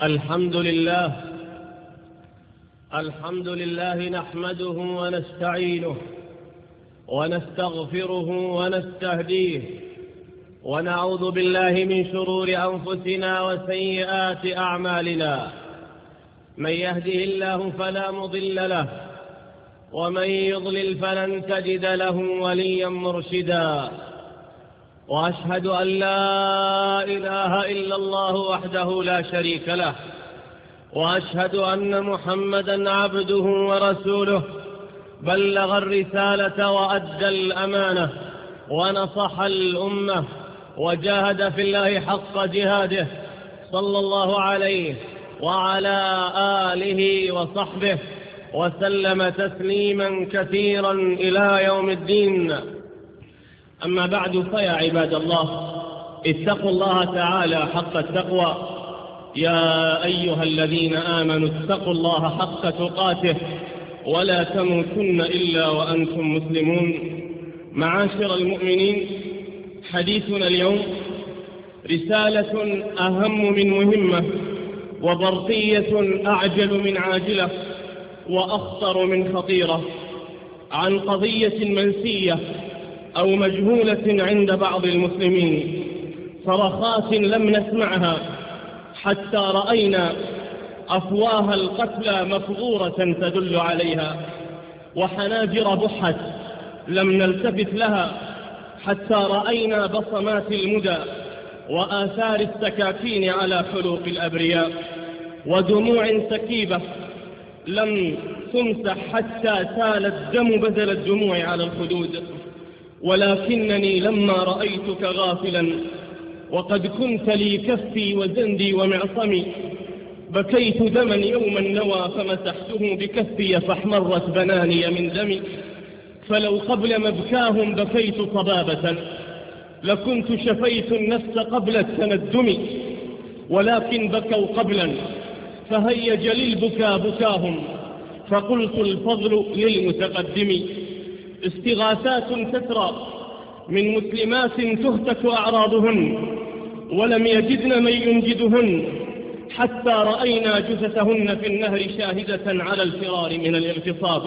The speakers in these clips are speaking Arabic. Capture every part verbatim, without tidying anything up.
الحمد لله الحمد لله نحمده ونستعينه ونستغفره ونستهديه ونعوذ بالله من شرور أنفسنا وسيئات أعمالنا. من يهده الله فلا مضل له ومن يضلل فلن تجد له وليا مرشدا. وأشهد أن لا إله إلا الله وحده لا شريك له، وأشهد أن محمدا عبده ورسوله، بلغ الرسالة وأدى الأمانة ونصح الأمة وجاهد في الله حق جهاده، صلى الله عليه وعلى آله وصحبه وسلم تسليما كثيرا إلى يوم الدين. أما بعد، فيا عباد الله، اتقوا الله تعالى حق التقوى. يا أيها الذين آمنوا اتقوا الله حق تقاته ولا تموتن إلا وأنتم مسلمون. معاشر المؤمنين، حديثنا اليوم رسالة أهم من مهمة، وبرقية أعجل من عاجلة، وأخطر من خطيرة، عن قضية منسية أو مجهولة عند بعض المسلمين، صرخات لم نسمعها حتى رأينا أفواه القتلى مفغورة تدل عليها، وحناجر بحت لم نلتفت لها حتى رأينا بصمات المدى وآثار السكاكين على حلوق الأبرياء، ودموع سكيبة لم تمسح حتى سال الدم بدل الدموع على الخدود. ولكنني لما رأيتك غافلا وقد كنت لي كفي وزندي ومعصمي، بكيت دما يوما نوى فمسحته بكفي فاحمرت بناني من دمي. فلو قبل مبكاهم بكيت صبابة لكنت شفيت النفس قبل التندم، ولكن بكوا قبلا فهيج للبكى بكاهم، فقلت الفضل للمتقدم. استغاثات تترى من مسلمات تهتك أعراضهن ولم يجدن من ينجدهن، حتى رأينا جثثهن في النهر شاهدة على الفرار من الاغتصاب،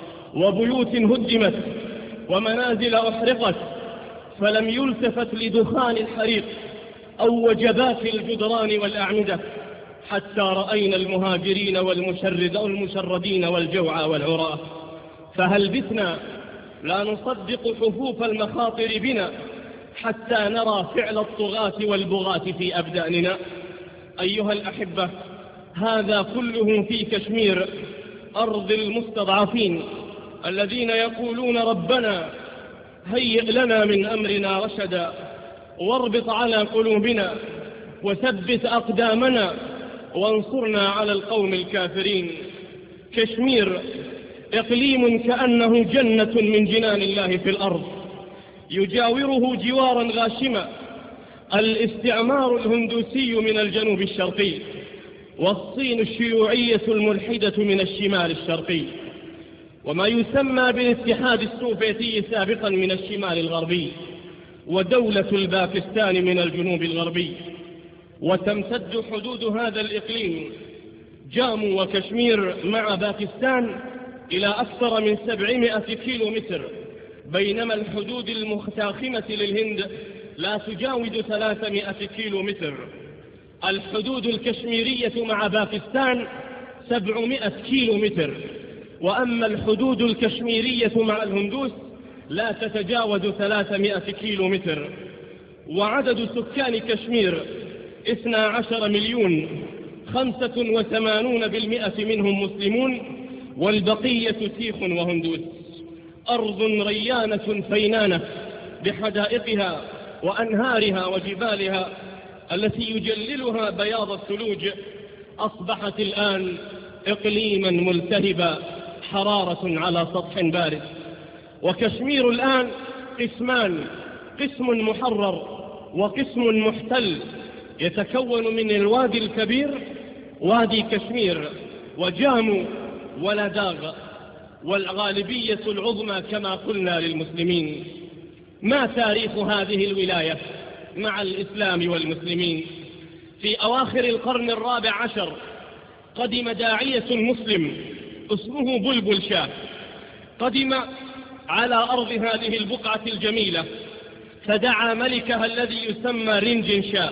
وبيوت هدمت ومنازل أحرقت فلم يلتفت لدخان الحريق أو وجبات الجدران والأعمدة، حتى رأينا المهاجرين والمشردين والجوعى والعراة. فهل بثنا لا نصدق حفوف المخاطر بنا حتى نرى فعل الطغاة والبغاة في أبداننا؟ أيها الأحبة، هذا كله في كشمير، أرض المستضعفين الذين يقولون ربنا هيئ لنا من أمرنا رشدا، واربط على قلوبنا وثبت أقدامنا وانصرنا على القوم الكافرين. كشمير إقليم كأنه جنة من جنان الله في الأرض، يجاوره جوارا غاشما الاستعمار الهندوسي من الجنوب الشرقي، والصين الشيوعية الملحدة من الشمال الشرقي، وما يسمى بالاتحاد السوفيتي سابقا من الشمال الغربي، ودولة الباكستان من الجنوب الغربي. وتمتد حدود هذا الإقليم جامو وكشمير مع باكستان إلى أكثر من سبعمائة كيلو متر، بينما الحدود المتاخمة للهند لا تجاوز ثلاثمائة كيلو متر. الحدود الكشميرية مع باكستان سبعمائة كيلو متر، وأما الحدود الكشميرية مع الهندوس لا تتجاوز ثلاثمائة كيلو متر. وعدد سكان كشمير اثنا عشر مليون، خمسة وثمانون بالمئة منهم مسلمون، والبقية سيخ وهندوس. أرض ريانة فينانة بحدائقها وأنهارها وجبالها التي يجللها بياض الثلوج، أصبحت الآن إقليما ملتهبا، حرارة على سطح بارد. وكشمير الآن قسمان، قسم محرر وقسم محتل، يتكون من الوادي الكبير وادي كشمير وجامو ولداغ، والغالبية العظمى كما قلنا للمسلمين. ما تاريخ هذه الولاية مع الإسلام والمسلمين؟ في أواخر القرن الرابع عشر قدم داعية مسلم اسمه بلبل شاه، قدم على أرض هذه البقعة الجميلة فدعا ملكها الذي يسمى رنجن شاه،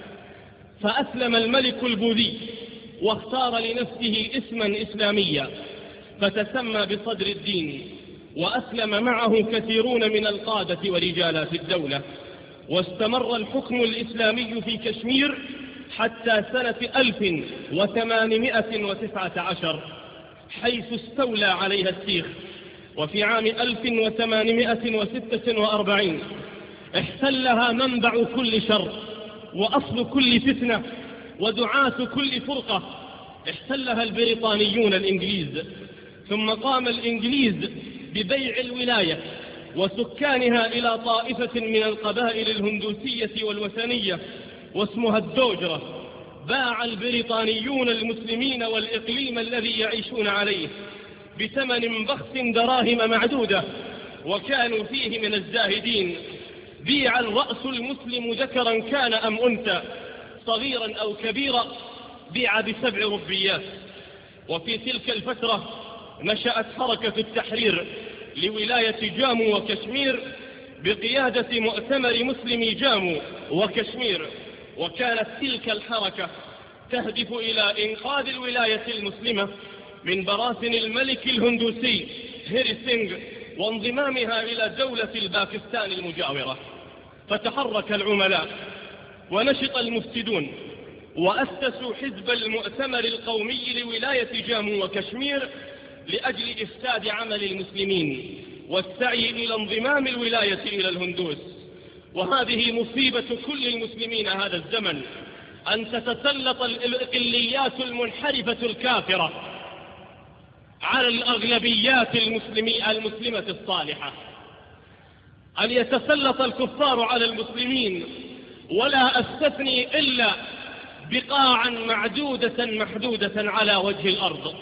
فأسلم الملك البوذي واختار لنفسه اسما إسلاميا فتسمى بصدر الدين، وأسلم معه كثيرون من القادة ورجالات الدولة، واستمر الحكم الإسلامي في كشمير حتى سنة ألف وثمانمائة وتسعة عشر حيث استولى عليها السيخ. وفي عام ألف وثمانمائة وستة وأربعين احتلها منبع كل شر وأصل كل فتنة ودعاة كل فرقة، احتلها البريطانيون الإنجليز. ثم قام الإنجليز ببيع الولاية وسكانها إلى طائفة من القبائل الهندوسية والوثنية واسمها الدوجرة. باع البريطانيون المسلمين والإقليم الذي يعيشون عليه بثمن بخس دراهم معدودة، وكانوا فيه من الزاهدين. بيع الرأس المسلم ذكرا كان أم أنثى صغيرا أو كبيرا بيع بسبع ربيات. وفي تلك الفترة نشأت حركة التحرير لولاية جامو وكشمير بقيادة مؤتمر مسلمي جامو وكشمير، وكانت تلك الحركة تهدف إلى إنقاذ الولاية المسلمة من براثن الملك الهندوسي هيري سينغ وانضمامها إلى دولة الباكستان المجاورة. فتحرك العملاء ونشط المفسدون وأسسوا حزب المؤتمر القومي لولاية جامو وكشمير لأجل إفساد عمل المسلمين والسعي إلى انضمام الولاية إلى الهندوس. وهذه مصيبة كل المسلمين هذا الزمن، أن تتسلط الإقليات المنحرفة الكافرة على الأغلبيات المسلمة الصالحة، أن يتسلط الكفار على المسلمين. ولا أستثني إلا بقاعا معدودة محدودة على وجه الأرض.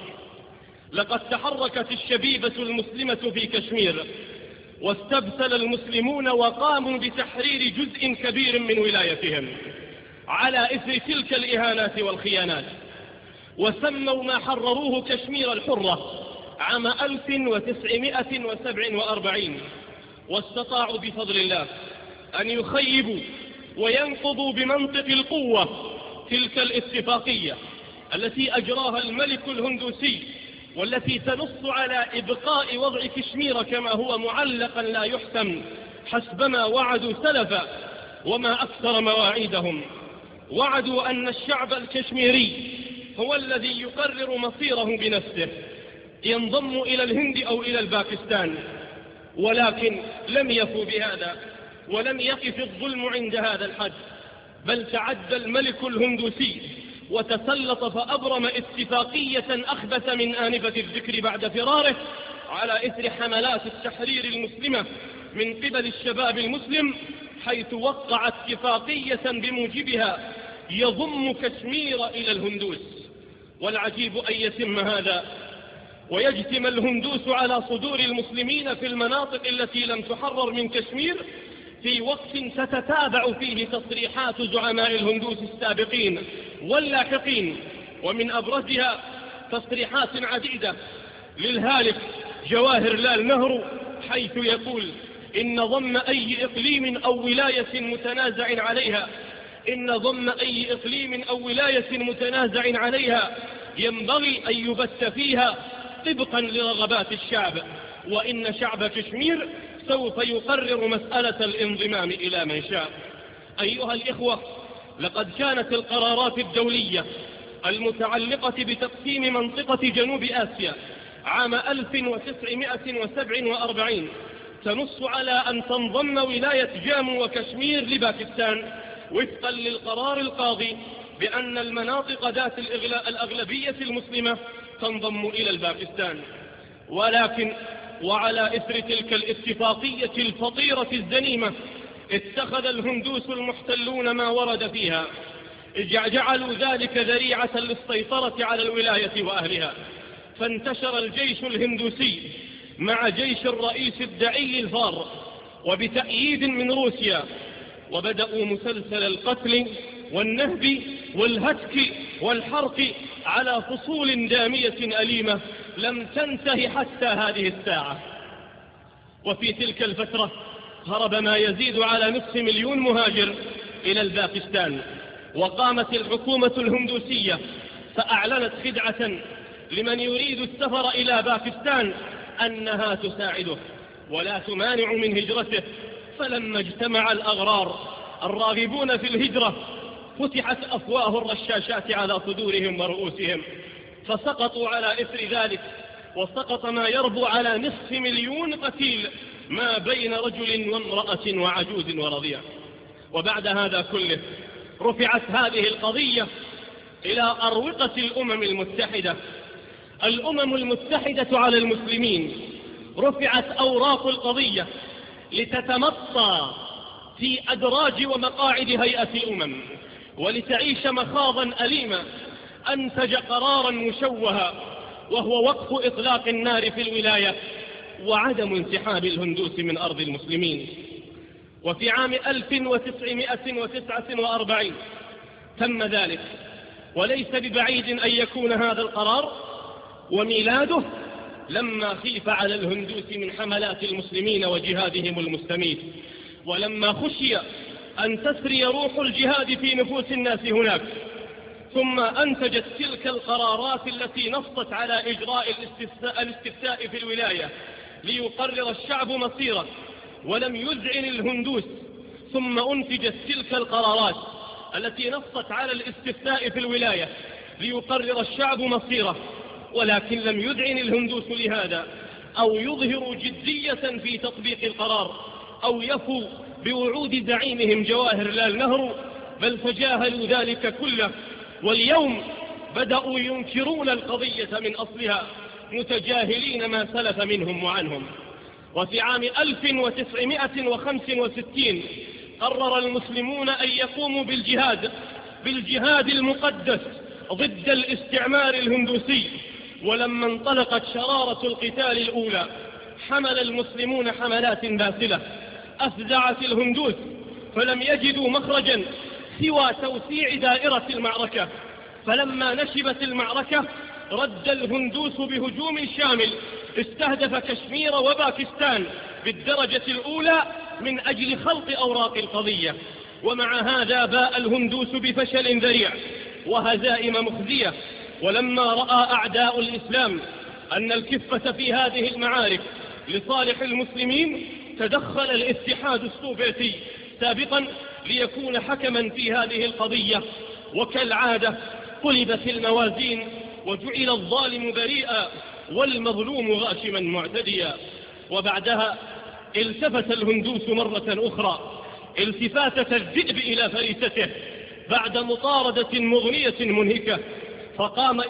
لقد تحركت الشبيبة المسلمة في كشمير واستبسل المسلمون وقاموا بتحرير جزء كبير من ولايتهم على إثر تلك الإهانات والخيانات، وسموا ما حرروه كشمير الحرة عام ألف وتسعمائة وسبعة وأربعين. واستطاعوا بفضل الله أن يخيبوا وينقضوا بمنطق القوة تلك الاتفاقية التي أجراها الملك الهندوسي، والتي تنص على إبقاء وضع كشمير كما هو معلقا لا يحتم حسبما وعدوا سلفا. وما أكثر مواعيدهم، وعدوا أن الشعب الكشميري هو الذي يقرر مصيره بنفسه، ينضم إلى الهند أو إلى الباكستان. ولكن لم يفوا بهذا، ولم يقف الظلم عند هذا الحد، بل تعدى الملك الهندوسي وتسلط فأبرم اتفاقية أخبث من آنفة الذكر بعد فراره على إثر حملات التحرير المسلمة من قبل الشباب المسلم، حيث وقع اتفاقية بموجبها يضم كشمير إلى الهندوس. والعجيب أن يتم هذا ويجتم الهندوس على صدور المسلمين في المناطق التي لم تحرر من كشمير في وقت تتتابع فيه تصريحات زعماء الهندوس السابقين واللاحقين، ومن أبرزها تصريحات عديدة للهالك جواهر لال نهرو، حيث يقول إن ضم أي إقليم أو ولاية متنازع عليها إن ضم أي إقليم أو ولاية متنازع عليها ينبغي أن يبت فيها طبقا لرغبات الشعب، وإن شعب كشمير سوف يقرر مسألة الانضمام إلى من شاء. أيها الإخوة، لقد كانت القرارات الدولية المتعلقة بتقسيم منطقة جنوب آسيا عام ألف وتسعمائة وسبعة وأربعين تنص على أن تنضم ولاية جامو وكشمير لباكستان وفقا للقرار القاضي بأن المناطق ذات الأغلبية المسلمة تنضم إلى الباكستان. ولكن وعلى إثر تلك الاتفاقية الفطيرة الزنيمة اتخذ الهندوس المحتلون ما ورد فيها، جعلوا ذلك ذريعة للسيطرة على الولاية وأهلها، فانتشر الجيش الهندوسي مع جيش الرئيس الدعي الفار وبتأييد من روسيا، وبدأوا مسلسل القتل والنهب والهتك والحرق على فصول دامية أليمة لم تنته حتى هذه الساعة. وفي تلك الفترة هرب ما يزيد على نصف مليون مهاجر إلى الباكستان، وقامت الحكومة الهندوسية فأعلنت خدعة لمن يريد السفر إلى باكستان أنها تساعده ولا تمانع من هجرته. فلما اجتمع الأغرار الراغبون في الهجرة فتحت أفواه الرشاشات على صدورهم ورؤوسهم، فسقطوا على إثر ذلك، وسقط ما يربو على نصف مليون قتيل ما بين رجل وامرأة وعجوز ورضيع. وبعد هذا كله رفعت هذه القضية إلى أروقة الأمم المتحدة. الأمم المتحدة على المسلمين رفعت أوراق القضية لتتمطى في أدراج ومقاعد هيئة الأمم ولتعيش مخاضا أليما أنتج قرارا مشوها، وهو وقف إطلاق النار في الولاية وعدم انسحاب الهندوس من أرض المسلمين. وفي عام ألف وتسعمائة وتسعة وأربعين تم ذلك، وليس ببعيد أن يكون هذا القرار وميلاده لما خيف على الهندوس من حملات المسلمين وجهادهم المستميت، ولما خشي أن تسري روح الجهاد في نفوس الناس هناك، ثم أنتجت تلك القرارات التي نصت على إجراء الاستفتاء في الولاية ليقرر الشعب مصيره، ولم يذعن الهندوس. ثم أنتجت تلك القرارات التي نصت على الاستفتاء في الولاية ليقرر الشعب مصيره، ولكن لم يذعن الهندوس لهذا أو يظهروا جدية في تطبيق القرار أو يفوا بوعود زعيمهم جواهر لال نهرو، بل تجاهلوا ذلك كله. واليوم بدأوا ينكرون القضية من أصلها متجاهلين ما سلف منهم وعنهم. وفي عام ألف وتسعمائة وخمسة وستين قرر المسلمون أن يقوموا بالجهاد بالجهاد المقدس ضد الاستعمار الهندوسي. ولما انطلقت شرارة القتال الأولى حمل المسلمون حملات باسلة أفزعت الهندوس، فلم يجدوا مخرجا سوى توسيع دائرة المعركة. فلما نشبت المعركة رد الهندوس بهجوم شامل استهدف كشمير وباكستان بالدرجة الأولى من أجل خلق أوراق القضية. ومع هذا باء الهندوس بفشل ذريع وهزائم مخزية. ولما رأى أعداء الإسلام أن الكفة في هذه المعارك لصالح المسلمين تدخل الاتحاد السوفيتي سابقا ليكون حكما في هذه القضية، وكالعادة قلبت الموازين وجعل الظالم بريئا والمظلوم غاشما معتديا. وبعدها التفت الهندوس مرة أخرى التفاتة الذئب إلى فريسته بعد مطاردة مغنية منهكة، فقام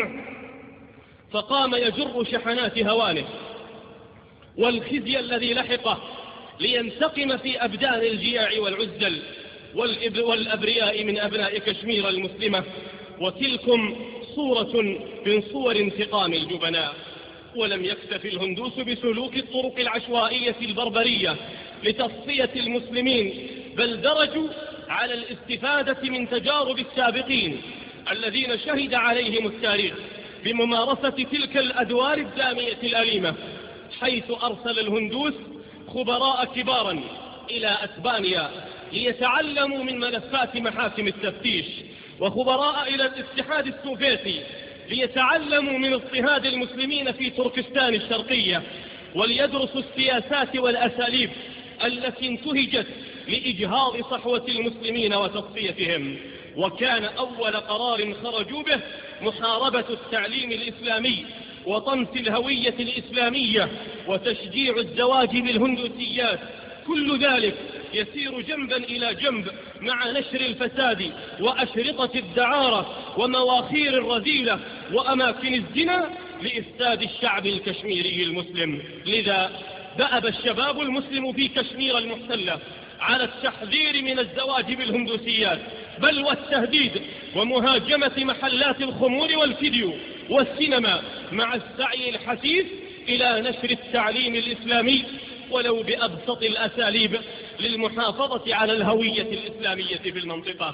فقام يجر شحنات هوانه والخزي الذي لحقه لينتقم في أبدان الجياع والعزل والأبرياء من أبناء كشمير المسلمة. وتلكم صورة من صور انتقام الجبناء. ولم يكتف الهندوس بسلوك الطرق العشوائية البربرية لتصفية المسلمين، بل درجوا على الاستفادة من تجارب السابقين الذين شهد عليهم التاريخ بممارسة تلك الأدوار الدامية الأليمة، حيث أرسل الهندوس خبراء كبارا إلى أسبانيا ليتعلموا من ملفات محاكم التفتيش، وخبراء إلى الاتحاد السوفيتي ليتعلموا من اضطهاد المسلمين في تركستان الشرقية، وليدرسوا السياسات والأساليب التي انتهجت لإجهاض صحوة المسلمين وتصفيتهم. وكان أول قرار خرجوا به محاربة التعليم الإسلامي وطمس الهوية الإسلامية وتشجيع الزواج بالهندوسيات. كل ذلك يسير جنبا إلى جنب مع نشر الفساد وأشرطة الدعارة ومواخير الرذيلة وأماكن الزنا لإفساد الشعب الكشميري المسلم. لذا دأب الشباب المسلم في كشمير المحتلة على التحذير من الزواج بالهندوسيات، بل والتهديد ومهاجمة محلات الخمور والفيديو والسينما، مع السعي الحثيث إلى نشر التعليم الإسلامي ولو بأبسط الأساليب للمحافظة على الهوية الإسلامية في المنطقة.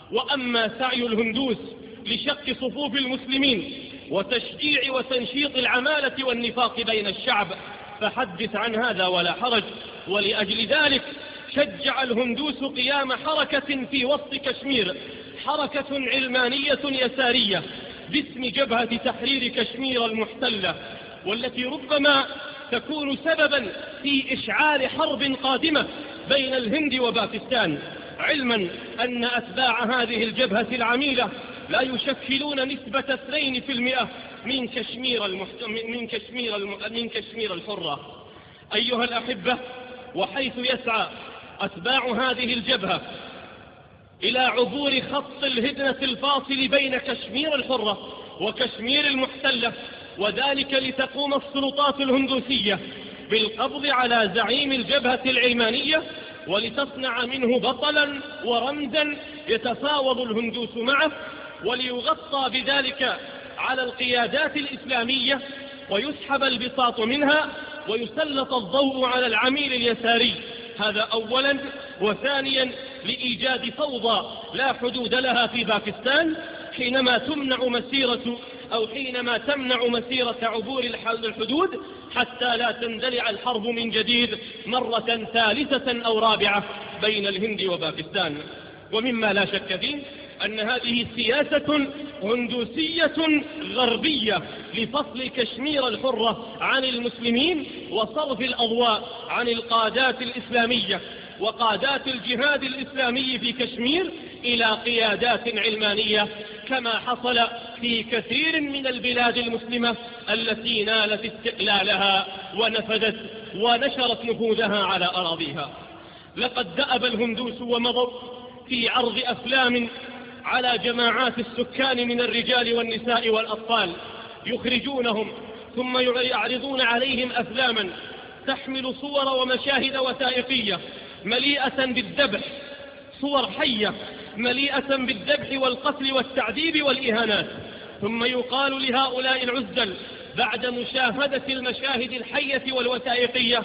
وأما سعي الهندوس لشق صفوف المسلمين وتشجيع وتنشيط العمالة والنفاق بين الشعب فحدث عن هذا ولا حرج. ولأجل ذلك شجع الهندوس قيام حركة في وسط كشمير، حركة علمانية يسارية باسم جبهة تحرير كشمير المحتلة، والتي ربما تكون سببا في إشعال حرب قادمة بين الهند وباكستان، علما أن أتباع هذه الجبهة العميلة لا يشكلون نسبة اثنين في المئة من كشمير, المحت... من, كشمير الم... من كشمير الحرة. أيها الأحبة، وحيث يسعى أتباع هذه الجبهة إلى عبور خط الهدنة الفاصل بين كشمير الحرة وكشمير المحتلة، وذلك لتقوم السلطات الهندوسية بالقبض على زعيم الجبهة العلمانية ولتصنع منه بطلا ورمزا يتفاوض الهندوس معه، وليغطى بذلك على القيادات الإسلامية ويسحب البساط منها ويسلط الضوء على العميل اليساري. هذا أولا. وثانيا لإيجاد فوضى لا حدود لها في باكستان حينما تمنع مسيرة أو حينما تمنع مسيرة عبور الحدود حتى لا تندلع الحرب من جديد مرة ثالثة أو رابعة بين الهند وباكستان. ومما لا شك فيه أن هذه سياسة هندوسية غربية لفصل كشمير الحرة عن المسلمين وصرف الأضواء عن القادات الإسلامية وقادات الجهاد الإسلامي في كشمير إلى قيادات علمانية، كما حصل في كثير من البلاد المسلمة التي نالت استقلالها ونفذت ونشرت نفوذها على أراضيها. لقد دأب الهندوس ومضوا في عرض أفلام على جماعات السكان من الرجال والنساء والأطفال، يخرجونهم ثم يعرضون عليهم أفلاما تحمل صور ومشاهد وثائقية مليئة بالذبح، صور حية مليئة بالذبح والقتل والتعذيب والإهانات، ثم يقال لهؤلاء العزل بعد مشاهدة المشاهد الحية والوثائقية: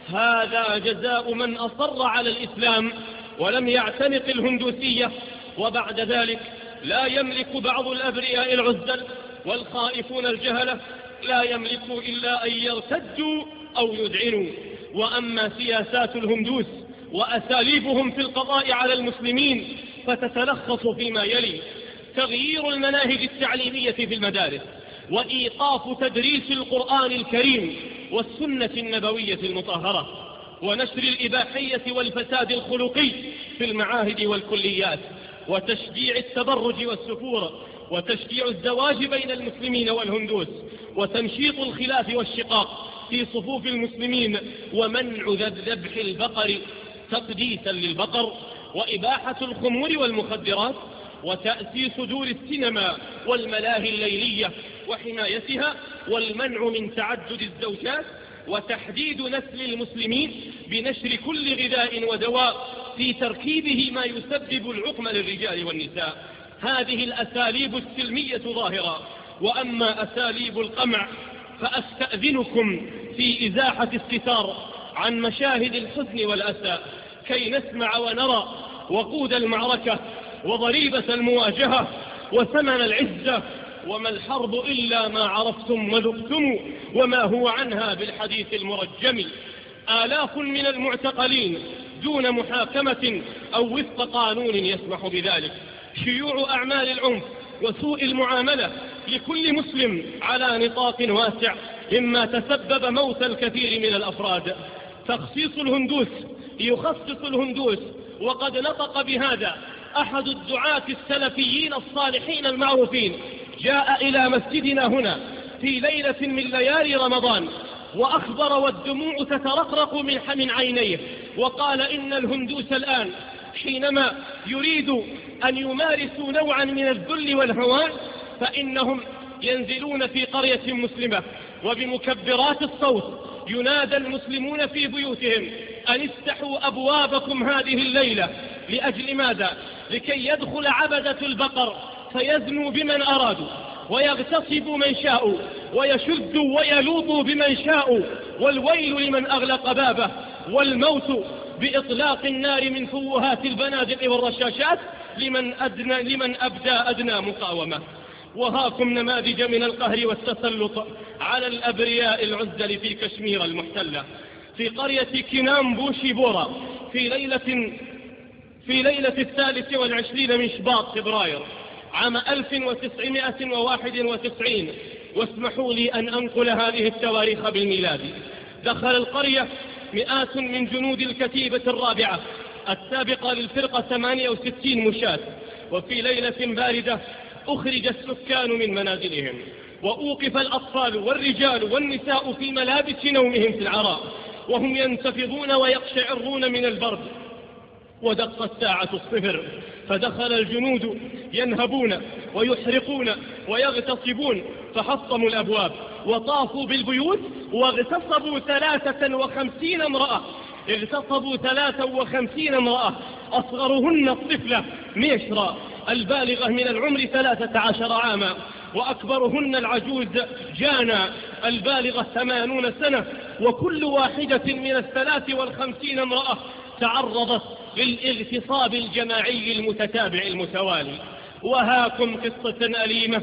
هذا جزاء من أصر على الإسلام ولم يعتنق الهندوسية. وبعد ذلك لا يملك بعض الأبرياء العزل والخائفون الجهلة لا يملكوا إلا أن يرتدوا أو يدعنوا. وأما سياسات الهندوس وأساليبهم في القضاء على المسلمين فتتلخص فيما يلي: تغيير المناهج التعليمية في المدارس، وإيقاف تدريس القرآن الكريم والسنة النبوية المطهرة، ونشر الإباحية والفساد الخلقي في المعاهد والكليات، وتشجيع التبرج والسفور، وتشجيع الزواج بين المسلمين والهندوس، وتنشيط الخلاف والشقاق في صفوف المسلمين، ومنع ذبح البقر تقديسا للبقر، وإباحة الخمور والمخدرات، وتأسيس دور السينما والملاهي الليلية وحمايتها، والمنع من تعدد الزوجات، وتحديد نسل المسلمين بنشر كل غذاء ودواء في تركيبه ما يسبب العقم للرجال والنساء. هذه الأساليب السلمية ظاهرة. وأما أساليب القمع فأستأذنكم في إزاحة الستار عن مشاهد الحزن والأسى كي نسمع ونرى وقود المعركة وضريبة المواجهة وثمن العزة. وما الحرب إلا ما عرفتم وذقتم وما هو عنها بالحديث المرجم. آلاف من المعتقلين دون محاكمة أو وفق قانون يسمح بذلك. شيوع أعمال العنف وسوء المعاملة لكل مسلم على نطاق واسع مما تسبب موت الكثير من الأفراد. تخصيص الهندوس يخصص الهندوس، وقد نطق بهذا أحد الدعاة السلفيين الصالحين المعروفين، جاء إلى مسجدنا هنا في ليلة من ليالي رمضان وأخبر والدموع تترقرق من عينيه، وقال إن الهندوس الآن حينما يريد أن يمارسوا نوعا من الذل والهوان فإنهم ينزلون في قرية مسلمة وبمكبرات الصوت ينادى المسلمون في بيوتهم أن افتحوا أبوابكم هذه الليلة. لأجل ماذا؟ لكي يدخل عبدة البقر فيزنوا بمن أرادوا ويغتصبوا من شاءوا ويشدوا ويلوطوا بمن شاءوا، والويل لمن أغلق بابه، والموت بإطلاق النار من فوهات البنادق والرشاشات لمن, أدنى لمن أبدى أدنى مقاومة. وهاكم نماذج من القهر والتسلط على الأبرياء العزل في كشمير المحتلة. في قرية كنام بوشيبورا في ليلة في ليلة الثالث والعشرين من شباط فبراير عام ألف وتسعمائة وواحد وتسعين، واسمحوا لي أن أنقل هذه التواريخ بالميلاد. دخل القرية مئات من جنود الكتيبة الرابعة السابقة للفرقة ثمانية وستين مشاة، وفي ليلة باردة أخرج السكان من منازلهم، وأوقف الأطفال والرجال والنساء في ملابس نومهم في العراء وهم ينتفضون ويقشعرون من البرد. ودق الساعة الصفر، فدخل الجنود ينهبون ويحرقون ويغتصبون، فحطموا الأبواب وطافوا بالبيوت واغتصبوا ثلاثة وخمسين امرأة اغتصبوا ثلاثة وخمسين امرأة، أصغرهن الطفلة ميشرا البالغة من العمر ثلاثة عشر عاما، وأكبرهن العجوز جانا البالغة ثمانون سنة. وكل واحدة من الثلاث والخمسين امرأة تعرضت للاغتصاب الجماعي المتتابع المتوالي. وهاكم قصة أليمة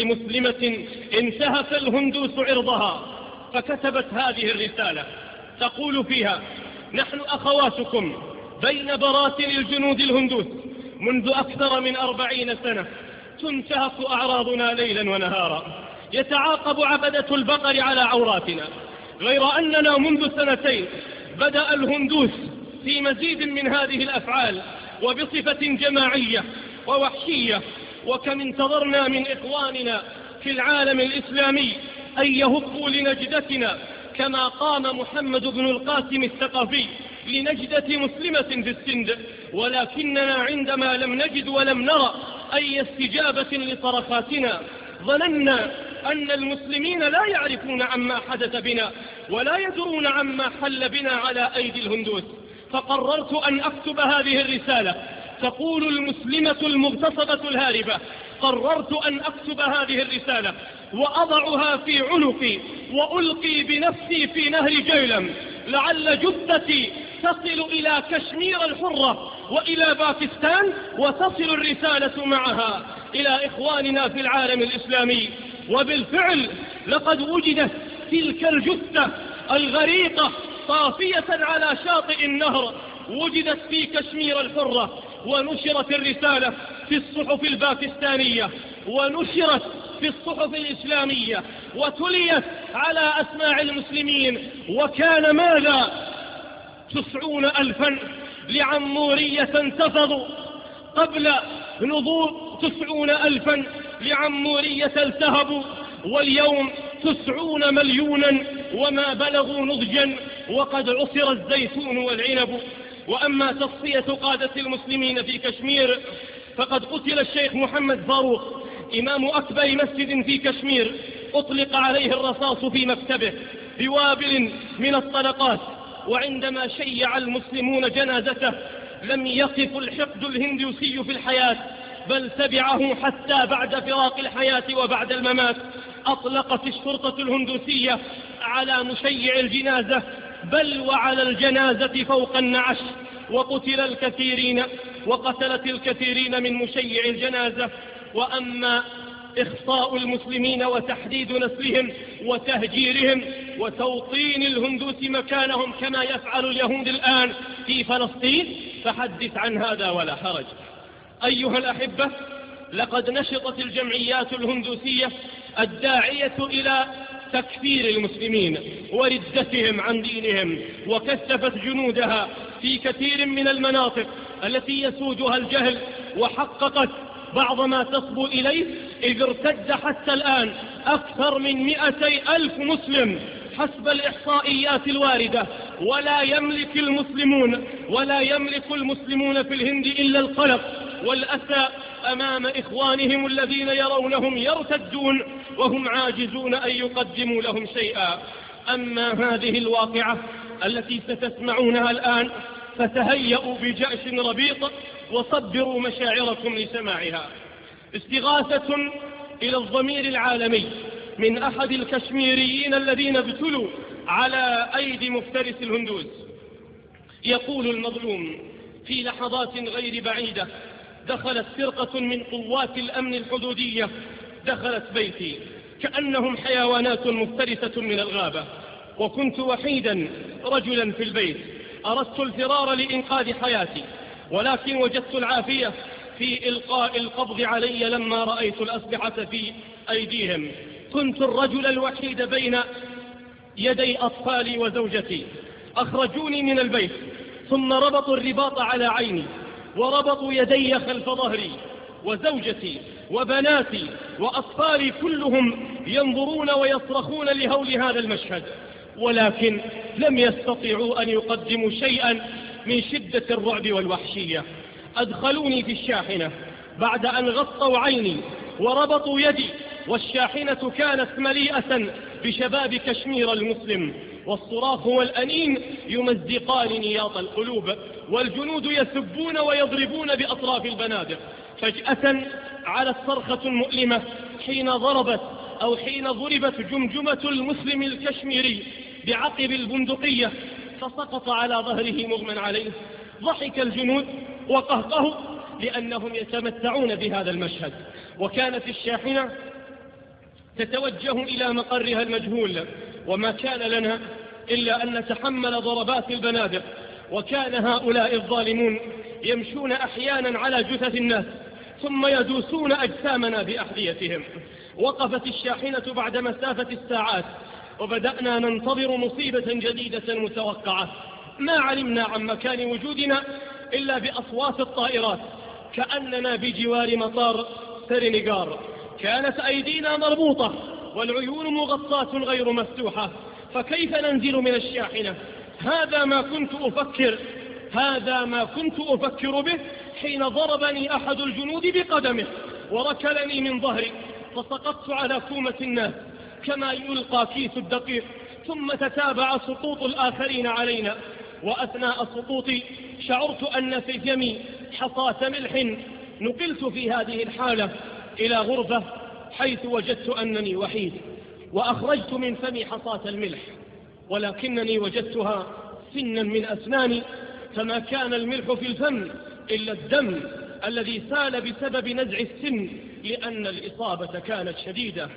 لمسلمة انتهك الهندوس عرضها، فكتبت هذه الرسالة تقول فيها: نحن أخواتكم بين براسل الجنود الهندوس منذ أكثر من أربعين سنة، تنتهك أعراضنا ليلا ونهارا، يتعاقب عبدة البقر على عوراتنا، غير أننا منذ سنتين بدأ الهندوس في مزيد من هذه الأفعال وبصفة جماعية ووحشية. وكم انتظرنا من إخواننا في العالم الإسلامي أن يهبوا لنجدتنا كما قام محمد بن القاسم الثقفي لنجدة مسلمة في السند، ولكننا عندما لم نجد ولم نرى أي استجابة لصرخاتنا ظننا أن المسلمين لا يعرفون عما حدث بنا ولا يدرون عما حل بنا على أيدي الهندوس. فقررت أن أكتب هذه الرسالة تقول المسلمة المغتصبة الهاربة: قررت أن أكتب هذه الرسالة وأضعها في عنقي وألقي بنفسي في نهر جيلم، لعل جثتي تصل إلى كشمير الحرة وإلى باكستان، وتصل الرسالة معها إلى إخواننا في العالم الإسلامي. وبالفعل لقد وجدت تلك الجثة الغريقة طافية على شاطئ النهر، وجدت في كشمير الحرة، ونشرت الرسالة في الصحف الباكستانية ونشرت في الصحف الإسلامية وتليت على أسماع المسلمين. وكان ماذا؟ تسعون ألفا لعمورية انتفضوا قبل نضوء، تسعون ألفا لعمورية التهبوا، واليوم تسعون مليونا وما بلغوا نضجا، وقد عصر الزيتون والعنب. وأما تصفية قادة المسلمين في كشمير فقد قتل الشيخ محمد فاروق إمام أكبر مسجد في كشمير، أطلق عليه الرصاص في مكتبه بوابل من الطلقات، وعندما شيع المسلمون جنازته لم يقف الحقد الهندوسي في الحياة بل تبعه حتى بعد فراق الحياة وبعد الممات. أطلقت الشرطة الهندوسية على مشيع الجنازة بل وعلى الجنازة فوق النعش، وقتل الكثيرين وقتلت الكثيرين من مشيع الجنازة. وأما إخصاء المسلمين وتحديد نسلهم وتهجيرهم وتوطين الهندوس مكانهم كما يفعل اليهود الآن في فلسطين فحدث عن هذا ولا حرج. أيها الأحبة، لقد نشطت الجمعيات الهندوسية الداعية إلى تكفير المسلمين وردتهم عن دينهم، وكثفت جنودها في كثير من المناطق التي يسودها الجهل، وحققت بعض ما تصبو إليه، إذ ارتد حتى الآن أكثر من مئتي ألف مسلم حسب الإحصائيات الواردة. ولا يملك المسلمون ولا يملك المسلمون في الهند إلا القلق والأسى أمام إخوانهم الذين يرونهم يرتدون وهم عاجزون أن يقدموا لهم شيئا. أما هذه الواقعة التي ستسمعونها الآن فتهيئوا بجأش ربيط وصبروا مشاعركم لسماعها. استغاثة إلى الضمير العالمي من أحد الكشميريين الذين ابتلوا على أيدي مفترس الهندوس. يقول المظلوم: في لحظات غير بعيدة دخلت فرقة من قوات الأمن الحدودية، دخلت بيتي كأنهم حيوانات مفترسة من الغابة، وكنت وحيدا رجلا في البيت. أردت الفرار لإنقاذ حياتي، ولكن وجدت العافية في إلقاء القبض علي لما رأيت الأسلحة في أيديهم. كنت الرجل الوحيد بين يدي أطفالي وزوجتي. أخرجوني من البيت، ثم ربطوا الرباط على عيني، وربطوا يدي خلف ظهري، وزوجتي وبناتي وأطفالي كلهم ينظرون ويصرخون لهول هذا المشهد، ولكن لم يستطيعوا أن يقدموا شيئا من شدة الرعب والوحشية. أدخلوني في الشاحنة بعد أن غطوا عيني وربطوا يدي، والشاحنة كانت مليئة بشباب كشمير المسلم، والصراخ والأنين يمزقان نياط القلوب، والجنود يسبون ويضربون بأطراف البنادق. فجأة على الصرخة المؤلمة حين ضربت أو حين ضربت جمجمة المسلم الكشميري بعقب البندقية، فسقط على ظهره مغمى عليه. ضحك الجنود وقهقهوا لأنهم يتمتعون بهذا المشهد. وكانت الشاحنة تتوجه إلى مقرها المجهول، وما كان لنا إلا أن نتحمل ضربات البنادق. وكان هؤلاء الظالمون يمشون أحيانا على جثث الناس ثم يدوسون أجسامنا بأحذيتهم. وقفت الشاحنة بعد مسافة الساعات، وبدأنا ننتظر مصيبة جديدة متوقعة. ما علمنا عن مكان وجودنا إلا بأصوات الطائرات، كأننا بجوار مطار سرينيغار. كانت أيدينا مربوطة والعيون مغطاة غير مفتوحة، فكيف ننزل من الشاحنة؟ هذا ما كنت أفكر هذا ما كنت أفكر به حين ضربني أحد الجنود بقدمه وركلني من ظهري، فسقطت على كومة الناس كما يلقى كيس الدقيق، ثم تتابع سقوط الآخرين علينا. وأثناء سقوطي شعرت أن في فمي حصاة ملح. نقلت في هذه الحالة إلى غرفة حيث وجدت أنني وحيد، وأخرجت من فمي حصاة الملح، ولكنني وجدتها سنا من أسناني، فما كان الملح في الفم إلا الدم الذي سال بسبب نزع السن، لأن الإصابة كانت شديدة.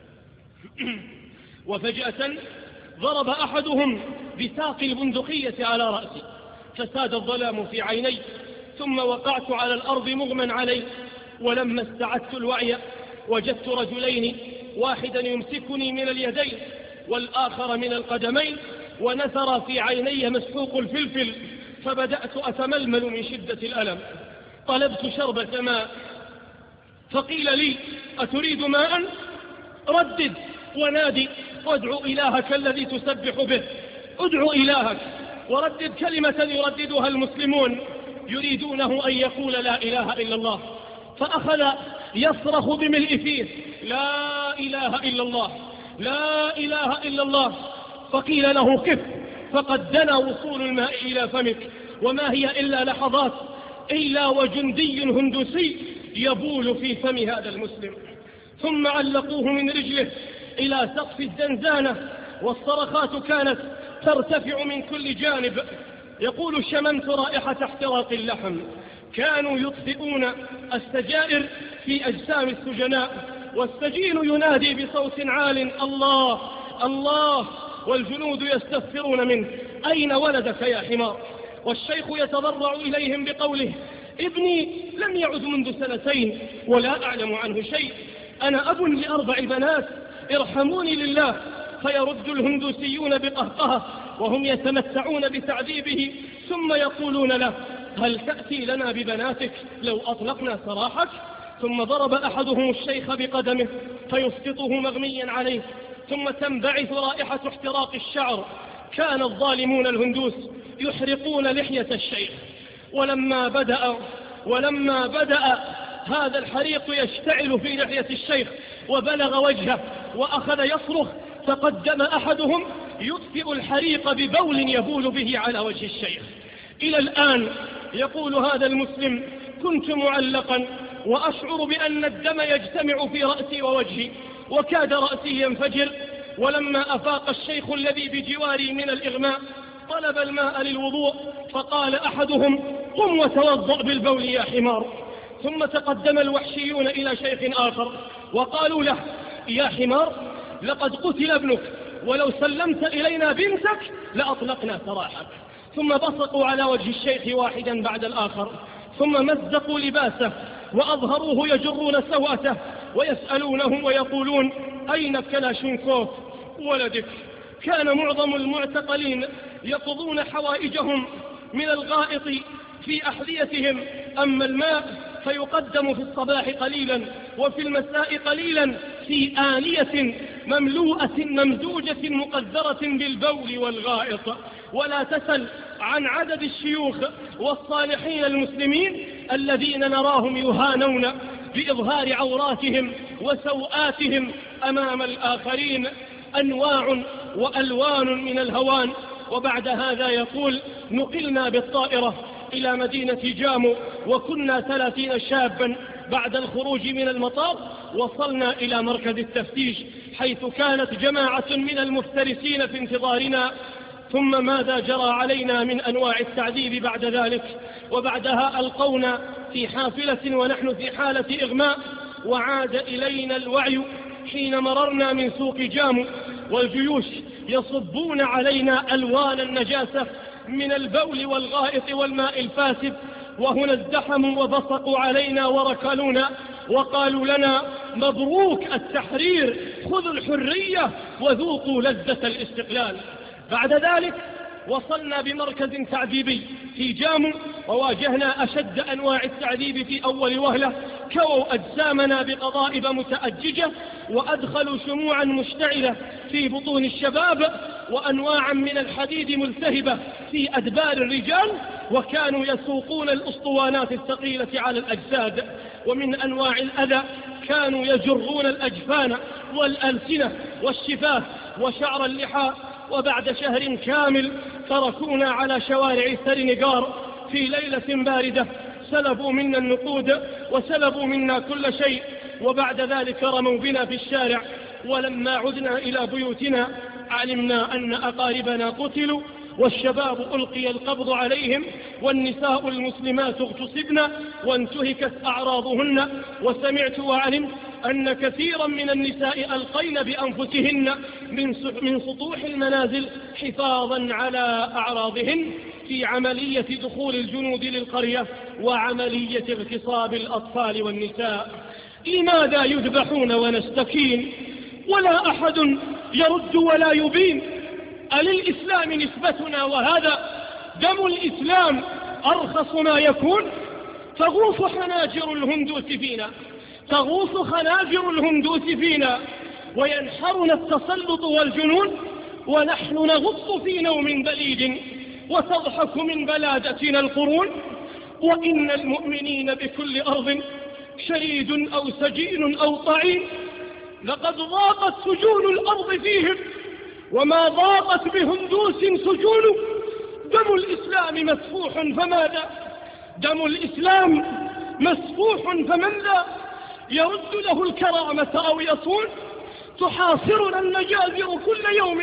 وفجأة ضرب أحدهم بساق البندقية على رأسي، فساد الظلام في عيني، ثم وقعت على الأرض مغمى علي. ولما استعدت الوعي وجدت رجلين، واحدا يمسكني من اليدين والآخر من القدمين، ونثر في عيني مسحوق الفلفل، فبدأت أتململ من شدة الألم. طلبت شربة ماء، فقيل لي: أتريد ماء؟ ردد ونادي وادعو إلهك الذي تسبح به. ادعو إلهك وردد كلمة يرددها المسلمون يريدونه أن يقول لا إله إلا الله. فأخذ يصرخ بملء فيه: لا إله إلا الله، لا إله إلا الله. فقيل له: كف، فقد دنا وصول الماء إلى فمك، وما هي إلا لحظات إلا وجندي هندوسي يبول في فم هذا المسلم. ثم علقوه من رجله إلى سقف الزنزانة، والصرخات كانت ترتفع من كل جانب. يقول: شممت رائحة احتراق اللحم. كانوا يطفئون السجائر في أجسام السجناء، والسجين ينادي بصوت عال: الله الله، والجنود يستغفرون منه: أين ولدك يا حمار؟ والشيخ يتضرع إليهم بقوله: ابني لم يعد منذ سنتين ولا أعلم عنه شيء، أنا أب لأربع بنات، ارحموني لله. فيرد الهندوسيون بقهقهة وهم يتمتعون بتعذيبه، ثم يقولون له: هل تأتي لنا ببناتك لو أطلقنا سراحك؟ ثم ضرب أحدهم الشيخ بقدمه فيسقطه مغميا عليه، ثم تنبعث رائحة احتراق الشعر. كان الظالمون الهندوس يحرقون لحية الشيخ، ولما بدأ ولما بدأ هذا الحريق يشتعل في لحية الشيخ وبلغ وجهه وأخذ يصرخ، تقدم أحدهم يطفئ الحريق ببول يبول به على وجه الشيخ. إلى الآن يقول هذا المسلم: كنت معلقا وأشعر بأن الدم يجتمع في رأسي ووجهي، وكاد رأسي ينفجر. ولما أفاق الشيخ الذي بجواري من الإغماء طلب الماء للوضوء، فقال أحدهم: قم وتوضأ بالبول يا حمار. ثم تقدم الوحشيون إلى شيخ آخر وقالوا له: يا حمار، لقد قتل ابنك، ولو سلمت إلينا بنتك لأطلقنا سراحك. ثم بصقوا على وجه الشيخ واحدا بعد الآخر، ثم مزقوا لباسه وأظهروه يجرون سوءته ويسألونه ويقولون: أين كلاشينكوف ولدك؟ كان معظم المعتقلين يقضون حوائجهم من الغائط في أحذيتهم، أما الماء فيقدم في الصباح قليلا وفي المساء قليلا في آنية مملوءة ممزوجة مقدرة بالبول والغائط. ولا تسل عن عدد الشيوخ والصالحين المسلمين الذين نراهم يهانون بإظهار عوراتهم وسوآتهم أمام الآخرين، أنواع وألوان من الهوان. وبعد هذا يقول: نقلنا بالطائرة إلى مدينة جامو، وكنا ثلاثين شابا. بعد الخروج من المطار وصلنا إلى مركز التفتيش، حيث كانت جماعة من المفترسين في انتظارنا. ثم ماذا جرى علينا من أنواع التعذيب بعد ذلك؟ وبعدها ألقونا في حافلة ونحن في حالة إغماء، وعاد إلينا الوعي حين مررنا من سوق جامو والجيوش يصبون علينا ألوان النجاسة من البول والغائط والماء الفاسد. وهنا ازدحموا وبصقوا علينا وركلونا وقالوا لنا: مبروك التحرير، خذوا الحرية وذوقوا لذة الاستقلال. بعد ذلك وصلنا بمركز تعذيبي في جامو، وواجهنا أشد أنواع التعذيب في أول وهلة. كووا أجسامنا بقضائب متأججة، وأدخلوا شموعا مشتعلة في بطون الشباب، وأنواعا من الحديد ملتهبة في أدبار الرجال، وكانوا يسوقون الأسطوانات الثقيلة على الأجساد. ومن أنواع الأذى كانوا يجرون الأجفان والألسنة والشفاه وشعر اللحى. وبعد شهر كامل تركونا على شوارع سرينغار في ليلة باردة، سلبوا منا النقود وسلبوا منا كل شيء، وبعد ذلك رموا بنا في الشارع. ولما عدنا إلى بيوتنا علمنا أن أقاربنا قتلوا، والشباب ألقي القبض عليهم، والنساء المسلمات اغتصبن وانتهكت أعراضهن. وسمعت وعلمت أن كثيرا من النساء ألقين بأنفسهن من سطوح المنازل حفاظا على أعراضهن في عملية دخول الجنود للقرية وعملية اغتصاب الأطفال والنساء. لماذا يذبحون ونستكين ولا أحد يرد ولا يبين؟ أللإسلام نسبتنا وهذا دم الإسلام أرخص ما يكون؟ تغوص خناجر الهندوس فينا، تغوص خناجر الهندوس فينا وينحرنا التسلط والجنون، ونحن نغط في نوم بليد وتضحك من بلادتنا القرون. وإن المؤمنين بكل أرض شريد أو سجين أو طعين، لقد ضاقت سجون الأرض فيهم وما ضاقت بهندوس سجون. دم الإسلام مسفوح فماذا؟ دم الإسلام مسفوح فمن ذا يرد له الكرامة أو يصون؟ تحاصرنا المجازر كل يوم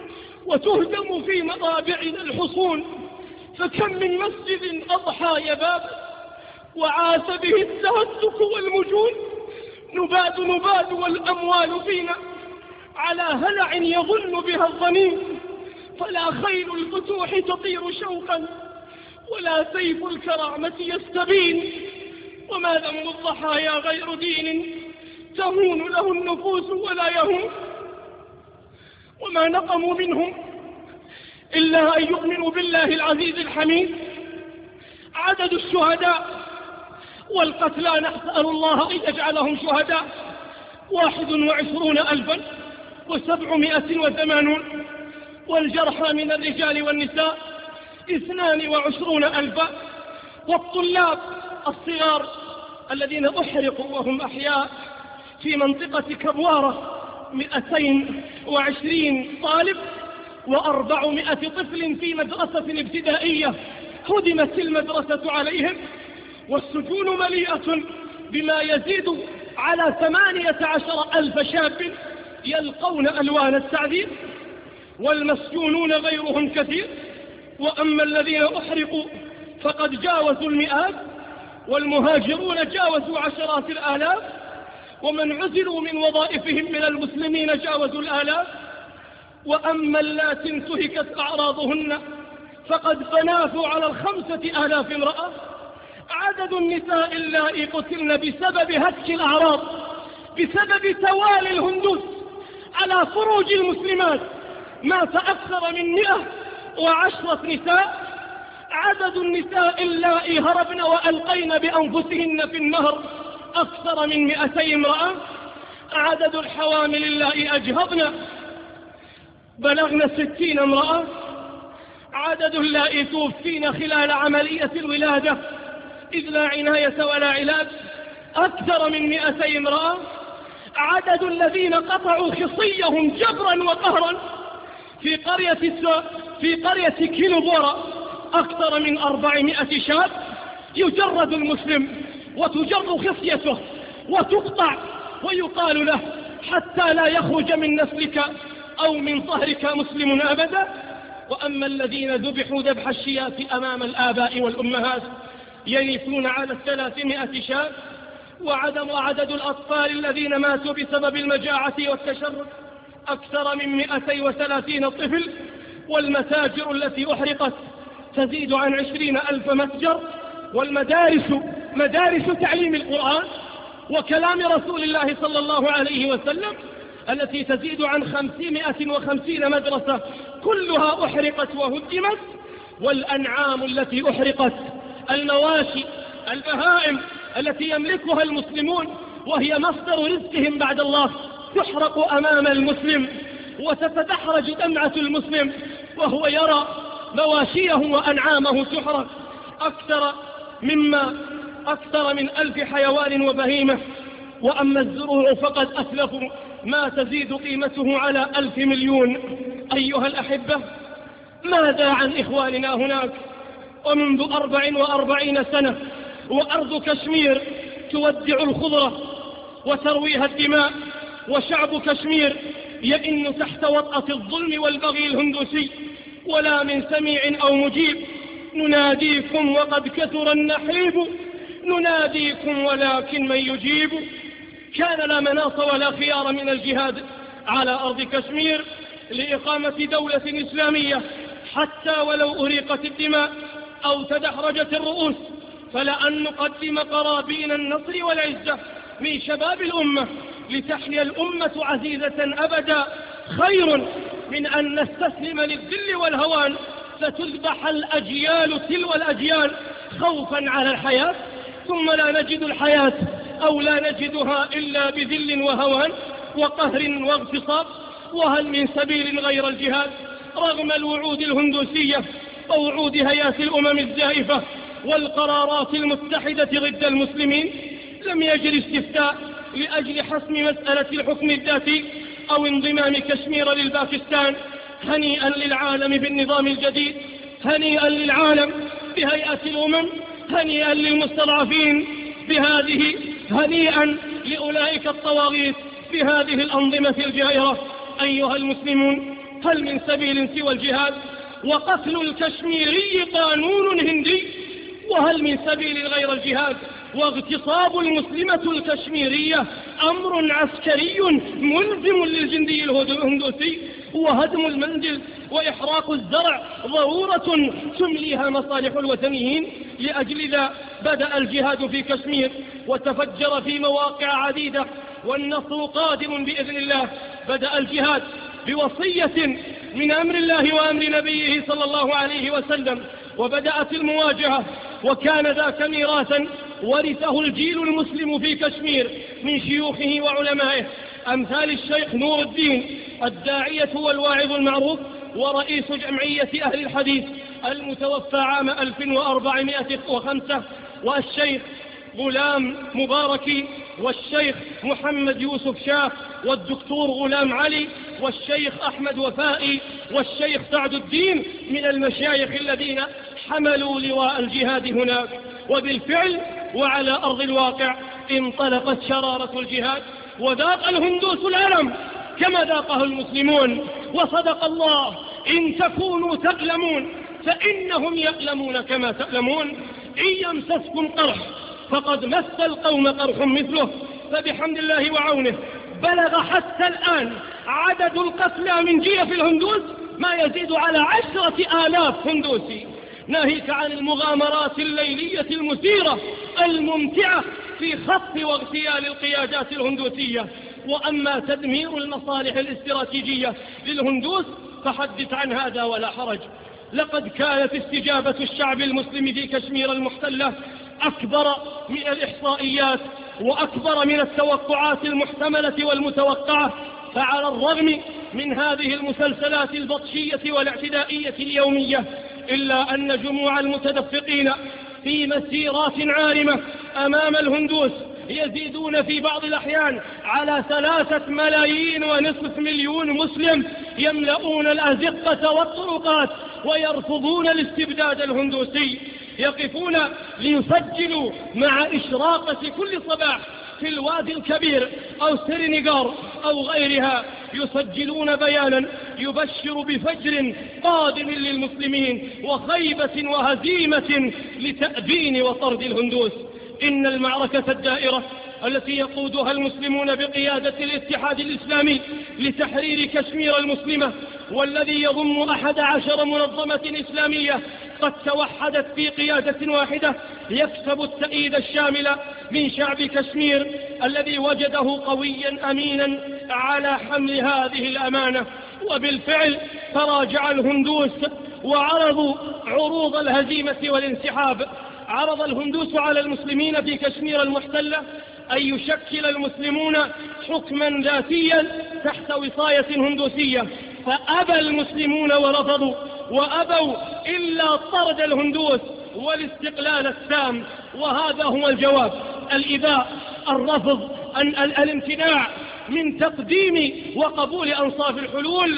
وتهدم في مضابعنا الحصون. فكم من مسجد أضحى يباب وعاث به التهتك والمجون. نباد نباد والأموال فينا على هلع يظن بها الظنين. فلا خيل الفتوح تطير شوقا ولا سيف الكرامة يستبين. وما ذنب الضحايا غير دين تهون له النفوس ولا يهون. وما نقموا منهم إلا أن يؤمنوا بالله العزيز الحميد. عدد الشهداء والقتلى نسأل الله أن يجعلهم شهداء واحد وعشرون ألفا وسبعمائة وثمانون، والجرحى من الرجال والنساء اثنان وعشرون ألفا، والطلاب الصغار الذين أحرقوا وهم أحياء في منطقة كبوارة مئتين وعشرين طالب وأربعمائة طفل في مدرسة ابتدائية هدمت المدرسة عليهم. والسجون مليئة بما يزيد على ثمانية عشر ألف شاب يلقون ألوان التعذيب، والمسجونون غيرهم كثير. وأما الذين أحرقوا فقد جاوزوا المئات، والمهاجرون جاوزوا عشرات الآلاف، ومن عزلوا من وظائفهم من المسلمين جاوزوا الآلاف. وأما اللاتي انتهكت أعراضهن فقد تنافوا على الخمسة آلاف امرأة. عدد النساء اللائي قتلن بسبب هتك الأعراض، بسبب توالي الهندوس على فروج المسلمات، مات أكثر من مئة وعشرة نساء. عدد النساء اللائي هربن وألقين بأنفسهن في النهر أكثر من مئتي امرأة. عدد الحوامل اللائي أجهضن بلغن ستين امرأة. عدد اللائي توفين خلال عملية الولادة إذ لا عناية ولا علاج أكثر من مئتي امرأة. عدد الذين قطعوا خصيهم جبرا وقهرا في قرية في قرية كيلوبورا أكثر من أربعمائة شاب. يجرد المسلم وتجر خصيته وتقطع ويقال له حتى لا يخرج من نسلك أو من ظهرك مسلم أبدا. وأما الذين ذبحوا ذبح الشياة أمام الآباء والأمهات ينفون على الثلاثمائة شاب. وعدم عدد الأطفال الذين ماتوا بسبب المجاعة والتشرد أكثر من مئتي وثلاثين طفل. والمتاجر التي أحرقت تزيد عن عشرين ألف متجر. والمدارس مدارس تعليم القرآن وكلام رسول الله صلى الله عليه وسلم التي تزيد عن خمسمائة وخمسين مدرسة كلها أحرقت وهدمت. والأنعام التي أحرقت، المواشي، البهائم التي يملكها المسلمون وهي مصدر رزقهم بعد الله تحرق أمام المسلم، وتتدحرج دمعة المسلم وهو يرى مواشيه وأنعامه تحرق. أكثر مما أكثر من ألف حيوان وبهيمة. وأما الزروع فقد أتلفوا ما تزيد قيمته على ألف مليون. أيها الأحبة، ماذا عن إخواننا هناك؟ ومنذ أربع وأربعين سنة وأرض كشمير تودع الخضرة وترويها الدماء، وشعب كشمير يئن تحت وطأة الظلم والبغي الهندوسي، ولا من سميع أو مجيب. نناديكم وقد كثر النحيب، نناديكم ولكن من يجيب. كان لا مناص ولا خيار من الجهاد على أرض كشمير لإقامة دولة إسلامية، حتى ولو أريقت الدماء أو تدحرجت الرؤوس، فلأن نقدم قرابين النصر والعزة من شباب الأمة لتحيا الأمة عزيزة أبدا خير من أن نستسلم للذل والهوان فتذبح الأجيال تلو الأجيال خوفا على الحياة، ثم لا نجد الحياة أو لا نجدها إلا بذل وهوان وقهر واغتصاب. وهل من سبيل غير الجهاد رغم الوعود الهندوسية ووعود هيئات الأمم الزائفة والقرارات المتحدة ضد المسلمين؟ لم يجري استفتاء لأجل حسم مسألة الحكم الذاتي أو انضمام كشمير للباكستان. هنيئا للعالم بالنظام الجديد، هنيئا للعالم بهيئة الأمم، هنيئا للمستضعفين بهذه، هنيئا لأولئك الطواغيت بهذه الأنظمة الجائرة. أيها المسلمون، هل من سبيل سوى الجهاد؟ وقتل الكشميري قانون هندي. وهل من سبيل غير الجهاد؟ واغتصاب المسلمة الكشميرية أمر عسكري ملزم للجندي الهندوسي. وهدم المنزل وإحراق الزرع ضرورة تمليها مصالح الوثنيين. لأجل ذا بدأ الجهاد في كشمير وتفجر في مواقع عديدة، والنصر قادم بإذن الله. بدأ الجهاد بوصية من أمر الله وأمر نبيه صلى الله عليه وسلم، وبدأت المواجهة، وكان ذاك ميراثا ورثه الجيل المسلم في كشمير من شيوخه وعلمائه أمثال الشيخ نور الدين الداعية والواعظ المعروف ورئيس جمعية أهل الحديث المتوفى عام ألف وأربعمائة وخمسة، والشيخ غلام مباركي، والشيخ محمد يوسف شاه، والدكتور غلام علي، والشيخ أحمد وفائي، والشيخ سعد الدين من المشايخ الذين حملوا لواء الجهاد هناك. وبالفعل وعلى أرض الواقع انطلقت شرارة الجهاد، وذاق الهندوس الألم كما ذاقه المسلمون. وصدق الله: إن تكونوا تألمون فإنهم يألمون كما تألمون. إن يمسسكم قرح فقد مس القوم قرح مثله. فبحمد الله وعونه بلغ حتى الآن عدد القتلى من جيف الهندوس ما يزيد على عشرة آلاف هندوسي، ناهيك عن المغامرات الليلية المثيرة الممتعة في خط واغتيال القيادات الهندوسية. وأما تدمير المصالح الاستراتيجية للهندوس فحدث عن هذا ولا حرج. لقد كانت استجابة الشعب المسلم في كشمير المحتلة أكبر من الإحصائيات وأكبر من التوقعات المحتملة والمتوقعة. فعلى الرغم من هذه المسلسلات البطشية والاعتدائية اليومية إلا أن جموع المتدفقين في مسيرات عارمة أمام الهندوس يزيدون في بعض الأحيان على ثلاثة ملايين ونصف مليون مسلم يملؤون الأزقة والطرقات ويرفضون الاستبداد الهندوسي، يقفون ليسجلوا مع إشراقة كل صباح في الوادي الكبير أو سرينيغار أو غيرها، يسجلون بيانا يبشر بفجر قادم للمسلمين وخيبة وهزيمة لتأبين وطرد الهندوس. إن المعركة الدائرة التي يقودها المسلمون بقيادة الاتحاد الإسلامي لتحرير كشمير المسلمة، والذي يضم أحد عشر منظمة إسلامية قد توحدت في قيادة واحدة، يكسب التأييد الشامل من شعب كشمير الذي وجده قويا أمينا على حمل هذه الأمانة. وبالفعل تراجع الهندوس وعرضوا عروض الهزيمة والانسحاب. عرض الهندوس على المسلمين في كشمير المحتلة أن يشكل المسلمون حكما ذاتيا تحت وصاية هندوسية، فأبى المسلمون ورفضوا، وأبوا إلا طرد الهندوس والاستقلال التام. وهذا هو الجواب: الإباء، الرفض، الامتناع من تقديم وقبول أنصاف الحلول.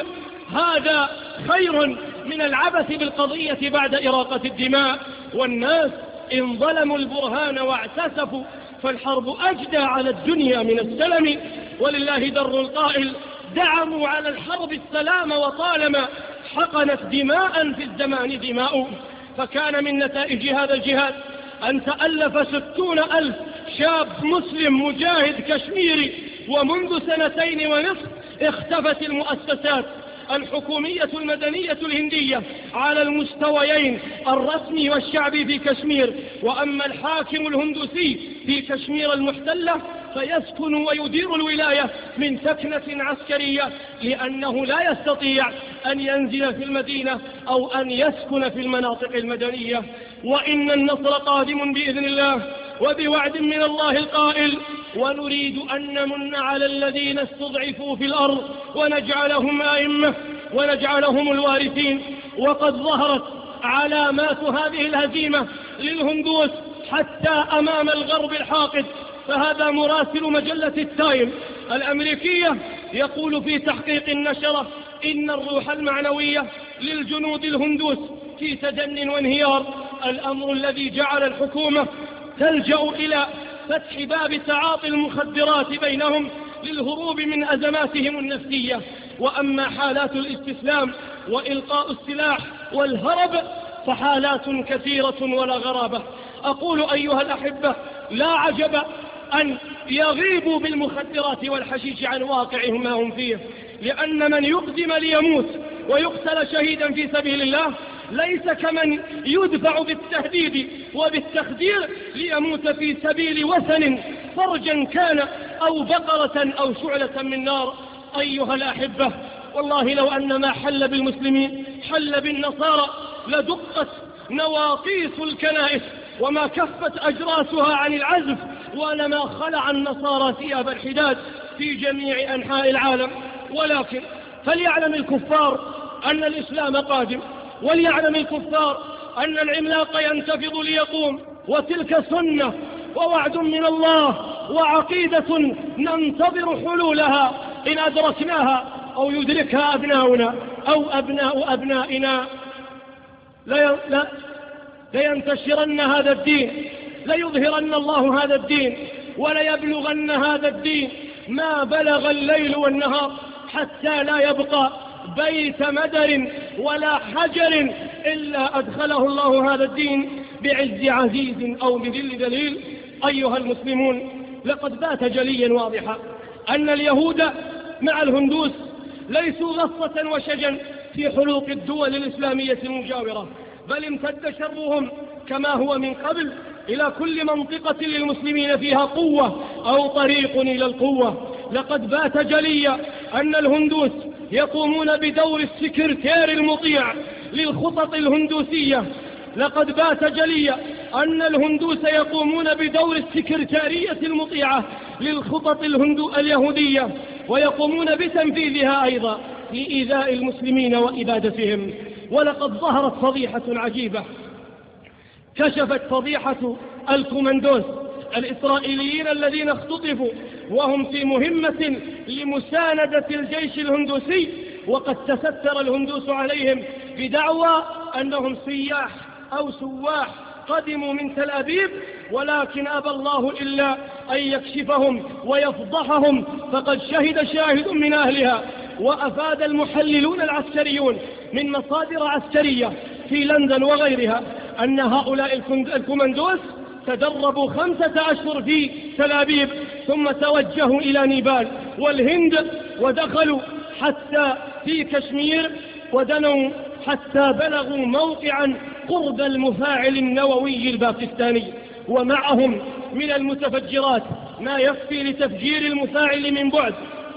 هذا خير من العبث بالقضية بعد إراقة الدماء. والناس إن ظلموا البرهان واعتسفوا فالحرب أجدى على الدنيا من السلم. ولله در القائل: دعموا على الحرب السلام وطالما حقنت دماء في الزمان دماء. فكان من نتائج هذا الجهاد أن تألف ستون ألف شاب مسلم مجاهد كشميري، ومنذ سنتين ونصف اختفت المؤسسات الحكومية المدنية الهندية على المستويين الرسمي والشعبي في كشمير. وأما الحاكم الهندوسي في كشمير المحتلة فيسكن ويدير الولاية من سكنة عسكرية، لأنه لا يستطيع أن ينزل في المدينة أو أن يسكن في المناطق المدنية. وإن النصر قادم بإذن الله وبوعد من الله القائل: ونريد أن نمن على الذين استضعفوا في الأرض ونجعلهم أئمة ونجعلهم الوارثين. وقد ظهرت علامات هذه الهزيمة للهندوس حتى أمام الغرب الحاقد. فهذا مراسل مجلة التايم الأمريكية يقول في تحقيق النشرة إن الروح المعنوية للجنود الهندوس في تدن وانهيار، الأمر الذي جعل الحكومة تلجأ إلى فتح باب تعاطي المخدرات بينهم للهروب من أزماتهم النفسية. وأما حالات الاستسلام وإلقاء السلاح والهرب فحالات كثيرة ولا غرابة. أقول أيها الأحبة: لا عجب أن يغيبوا بالمخدرات والحشيش عن واقعهم ما هم فيه، لأن من يقدم ليموت ويقتل شهيدا في سبيل الله ليس كمن يدفع بالتهديد وبالتخدير ليموت في سبيل وثن، فرجا كان أو بقرة أو شعلة من نار. أيها الأحبة، والله لو أن ما حل بالمسلمين حل بالنصارى لدقت نواقيس الكنائس وما كفت أجراسها عن العزف، ولما خلع النصارى ثياب الحداد في جميع أنحاء العالم. ولكن فليعلم الكفار أن الإسلام قادم، وليعلم الكفار أن العملاق ينتفض ليقوم، وتلك سنة ووعد من الله وعقيدة ننتظر حلولها إن أدركناها أو يدركها أبناؤنا أو أبناء أبنائنا. لا لا لينتشرن هذا الدين، ليظهرن الله هذا الدين، وليبلغن هذا الدين ما بلغ الليل والنهار، حتى لا يبقى بيت مدر ولا حجر إلا أدخله الله هذا الدين بعز عزيز أو بذل ذليل. أيها المسلمون، لقد بات جليا واضحا أن اليهود مع الهندوس ليسوا غصة وشجا في حلوق الدول الإسلامية المجاورة، بل امتد شرهم كما هو من قبل إلى كل منطقة للمسلمين فيها قوة أو طريق إلى القوة. لقد بات جليا أن الهندوس يقومون بدور السكرتير المطيع للخطط الهندوسية. لقد بات جليا أن الهندوس يقومون بدور السكرتارية المطيعة للخطط الهندو اليهودية، ويقومون بتنفيذها أيضا في إيذاء المسلمين وإبادتهم. ولقد ظهرت فضيحة عجيبة، كشفت فضيحة الكوماندوس الإسرائيليين الذين اختطفوا وهم في مهمة لمساندة الجيش الهندوسي، وقد تستر الهندوس عليهم بدعوى أنهم سياح أو سواح قدموا من تل أبيب، ولكن أبى الله إلا أن يكشفهم ويفضحهم. فقد شهد شاهد من أهلها وأفاد المحللون العسكريون من مصادر عسكرية في لندن وغيرها أن هؤلاء الكوماندوس تدربوا خمسة أشهر في تل أبيب، ثم توجهوا إلى نيبال والهند، ودخلوا حتى في كشمير، ودنوا حتى بلغوا موقعا قرب المفاعل النووي الباكستاني، ومعهم من المتفجرات ما يكفي لتفجير المفاعل من بعد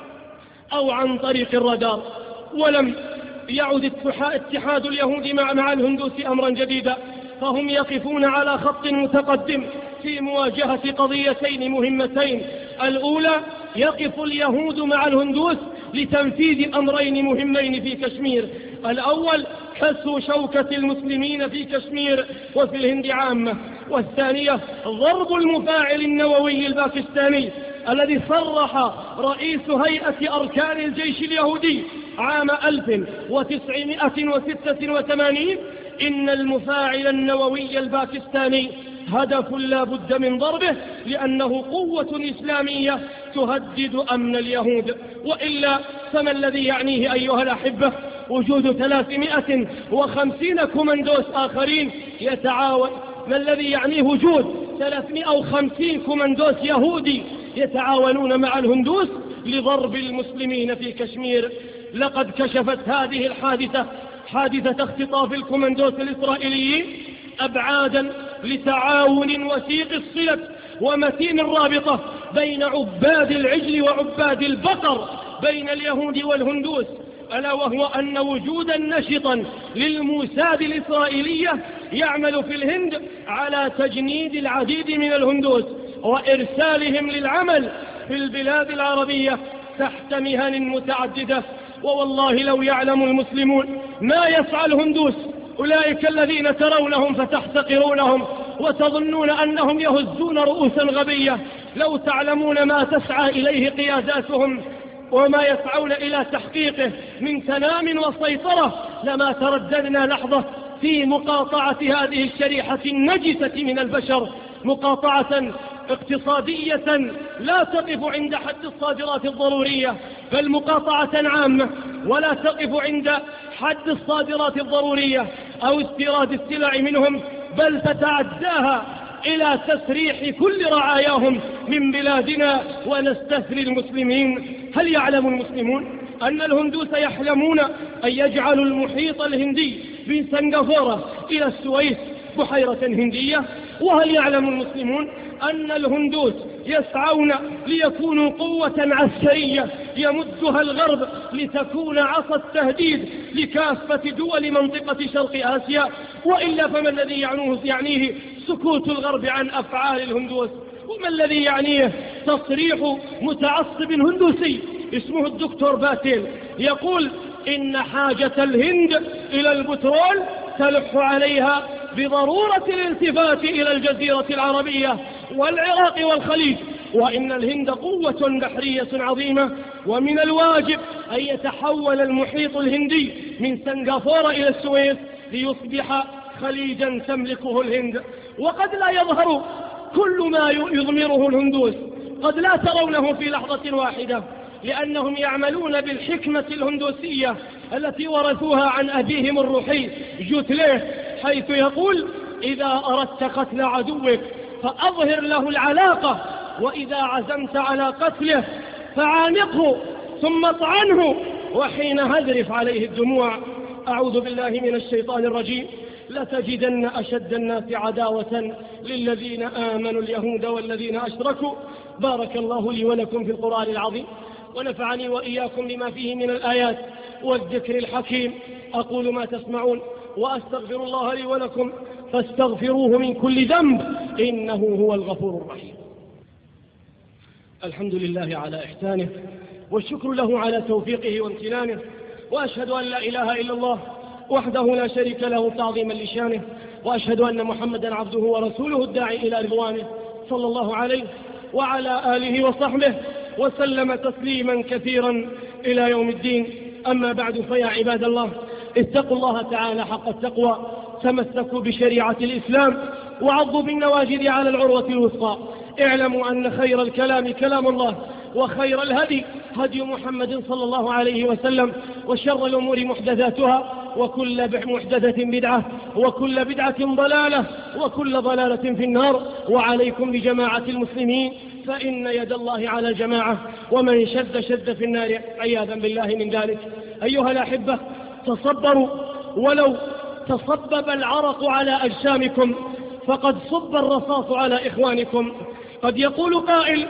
أو عن طريق الرادار. ولم يعد اتحاد اليهود مع مع الهندوس أمرا جديدا، فهم يقفون على خط متقدم في مواجهة قضيتين مهمتين. الأولى، يقف اليهود مع الهندوس لتنفيذ أمرين مهمين في كشمير: الأول كسر شوكة المسلمين في كشمير وفي الهند عامة، والثانية ضرب المفاعل النووي الباكستاني الذي صرح رئيس هيئة أركان الجيش اليهودي عام ألف وتسعمائة وستة وثمانين إن المفاعل النووي الباكستاني هدف لا بد من ضربه، لأنه قوة إسلامية تهدد أمن اليهود. وإلا فما الذي يعنيه أيها الأحبة وجود ثلاثمائة وخمسين كوماندوس آخرين يتعاون؟ ما الذي يعنيه وجود ثلاثمائة وخمسين كوماندوس يهودي يتعاونون مع الهندوس لضرب المسلمين في كشمير؟ لقد كشفت هذه الحادثة، حادثة اختطاف الكوماندوس الإسرائيليين، أبعادا لتعاون وثيق الصلة ومتين الرابطة بين عباد العجل وعباد البقر بين اليهود والهندوس، ألا وهو أن وجودا نشطا للموساد الإسرائيلية يعمل في الهند على تجنيد العديد من الهندوس وإرسالهم للعمل في البلاد العربية تحت مهن متعددة. ووالله لو يعلم المسلمون ما يسعى الهندوس، أولئك الذين ترونهم فتحتقرونهم وتظنون أنهم يهزون رؤوسا غبية، لو تعلمون ما تسعى إليه قياداتهم وما يسعون إلى تحقيقه من تنام وسيطرة، لما ترددنا لحظة في مقاطعة هذه الشريحة النجسة من البشر، مقاطعة اقتصادية لا تقف عند حد الصادرات الضرورية، بل مقاطعة عامة ولا تقف عند حد الصادرات الضرورية أو استيراد السلع منهم، بل تتعداها إلى تسريح كل رعاياهم من بلادنا ونستثري المسلمين. هل يعلم المسلمون أن الهندوس يحلمون أن يجعلوا المحيط الهندي من سنغافورة إلى السويس بحيرة هندية؟ وهل يعلم المسلمون أن الهندوس يسعون ليكونوا قوة عسكرية يمدها الغرب لتكون عصا التهديد لكافة دول منطقة شرق آسيا؟ وإلا فما الذي يعنيه سكوت الغرب عن أفعال الهندوس؟ وما الذي يعنيه تصريح متعصب هندوسي اسمه الدكتور باتيل يقول إن حاجة الهند إلى البترول تلح عليها بضرورة الالتفات إلى الجزيرة العربية والعراق والخليج، وإن الهند قوة بحرية عظيمة، ومن الواجب أن يتحول المحيط الهندي من سنغافورة إلى السويس ليصبح خليجا تملكه الهند. وقد لا يظهر كل ما يضمره الهندوس، قد لا ترونه في لحظة واحدة، لأنهم يعملون بالحكمة الهندوسية التي ورثوها عن أبيهم الروحي جوتليه، حيث يقول إذا أردت قتل عدوك فأظهر له العلاقة، وإذا عزمت على قتله فعانقه ثم اطعنه، وحين هذرف عليه الدموع. أعوذ بالله من الشيطان الرجيم. لتجدن أشد الناس عداوة للذين آمنوا اليهود والذين أشركوا. بارك الله لي ولكم في القرآن العظيم، ونفعني وإياكم بما فيه من الآيات والذكر الحكيم. أقول ما تسمعون وأستغفر الله لي ولكم فاستغفروه من كل ذنب إنه هو الغفور الرحيم. الحمد لله على إحسانه، والشكر له على توفيقه وامتنانه، وأشهد أن لا إله إلا الله وحده لا شريك له تعظيما لشانه، وأشهد أن محمدا عبده ورسوله الداعي إلى رضوانه، صلى الله عليه وعلى آله وصحبه وسلم تسليما كثيرا إلى يوم الدين. أما بعد، فيا عباد الله، اتقوا الله تعالى حق التقوى، تمسكوا بشريعة الإسلام، وعضوا بالنواجذ على العروة الوثقى. اعلموا أن خير الكلام كلام الله، وخير الهدي هدي محمد صلى الله عليه وسلم، وشر الأمور محدثاتها، وكل محدثة بدعة، وكل بدعة ضلالة، وكل ضلالة في النار. وعليكم بجماعة المسلمين، فإن يد الله على الجماعة، ومن شد شد في النار عياذا بالله من ذلك. أيها الأحبة، تصبروا، ولو تصبب العرق على أجسامكم فقد صب الرصاص على إخوانكم. قد يقول قائل: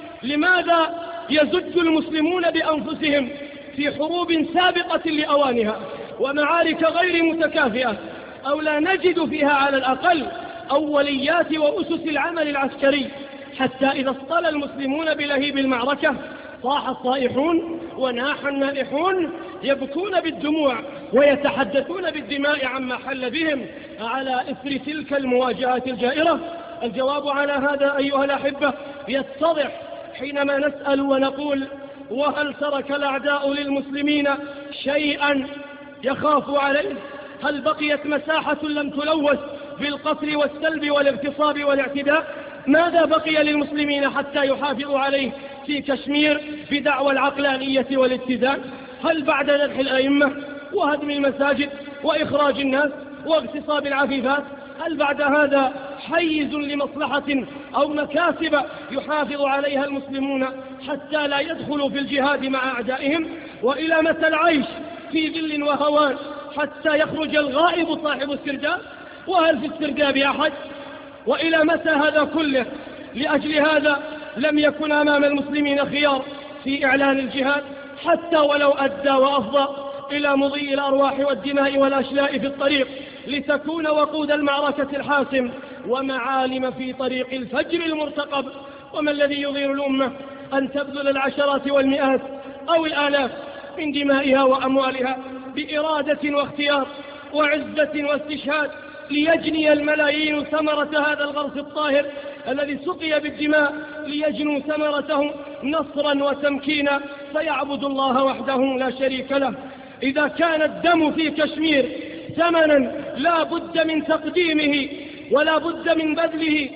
لماذا يزج المسلمون بأنفسهم في حروب سابقة لأوانها ومعارك غير متكافئة، أو لا نجد فيها على الأقل أوليات وأسس العمل العسكري، حتى إذا اصطلى المسلمون بلهيب المعركة صاح الصائحون وناح النائحون، يبكون بالدموع ويتحدثون بالدماء عما حل بهم على إثر تلك المواجهات الجائرة؟ الجواب على هذا أيها الأحبة يتضح حينما نسأل ونقول: وهل ترك الأعداء للمسلمين شيئا يخاف عليه؟ هل بقيت مساحة لم تلوث بالقتل والسلب والاغتصاب والاعتداء؟ ماذا بقي للمسلمين حتى يحافظوا عليه في كشمير بدعوى العقلانية والاتزان؟ هل بعد ذبح الأئمة وهدم المساجد وإخراج الناس واغتصاب العفيفات، هل بعد هذا حيز لمصلحة أو مكاسب يحافظ عليها المسلمون حتى لا يدخلوا في الجهاد مع أعدائهم؟ وإلى متى العيش في ذل وهوان حتى يخرج الغائب صاحب السرداب؟ وهل في السرداب أحد؟ وإلى متى هذا كله؟ لأجل هذا لم يكن أمام المسلمين خيار في إعلان الجهاد، حتى ولو أدى وأفضى إلى مضي الأرواح والدماء والأشلاء في الطريق، لتكون وقود المعركة الحاسم ومعالم في طريق الفجر المرتقب. وما الذي يضير الأمة أن تبذل العشرات والمئات أو الآلاف من دمائها وأموالها بإرادة واختيار وعزة واستشهاد، ليجني الملايين ثمرة هذا الغرس الطاهر الذي سقي بالدماء، ليجنوا ثمرته نصرا وتمكينا، فيعبد الله وحده لا شريك له. إذا كان الدم في كشمير ثمنا لا بد من تقديمه ولا بد من بذله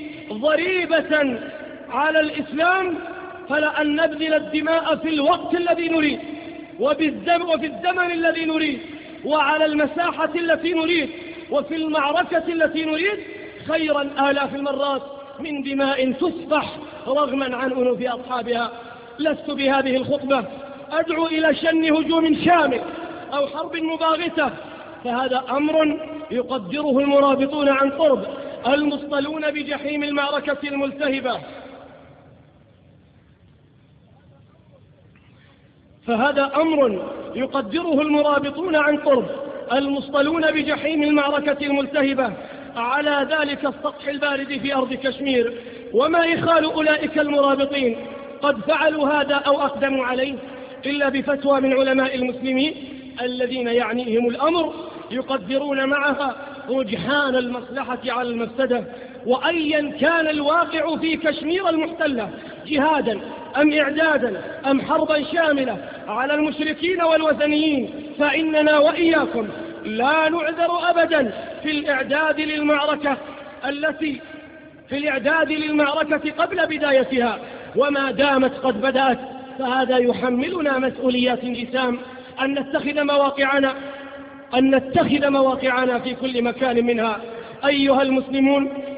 ضريبة على الإسلام، فلأن نبذل الدماء في الوقت الذي نريد وبالزمن وفي الزمن الذي نريد وعلى المساحة التي نريد وفي المعركة التي نريد خيرا آلاف المرات من دماء تسفح رغما عن أنوف أصحابها. لست بهذه الخطبة أدعو إلى شن هجوم شامل أو حرب مباغتة، فهذا أمر يقدره المرابطون عن قرب المصطلون بجحيم المعركة الملتهبة فهذا أمر يقدره المرابطون عن قرب المصطلون بجحيم المعركة الملتهبة على ذلك السطح البارد في أرض كشمير. وما يخال أولئك المرابطين قد فعلوا هذا أو أقدموا عليه إلا بفتوى من علماء المسلمين الذين يعنيهم الأمر، يقدرون معها رجحان المصلحة على المفسدة. وأيا كان الواقع في كشمير المحتلة، جهادا أم إعدادا أم حربا شاملة على المشركين والوثنيين، فإننا وإياكم لا نعذر أبدا في الإعداد للمعركة التي في الإعداد للمعركة قبل بدايتها. وما دامت قد بدأت فهذا يحملنا مسؤوليات جسام أن نتخذ مواقعنا أن نتخذ مواقعنا في كل مكان منها. أيها المسلمون،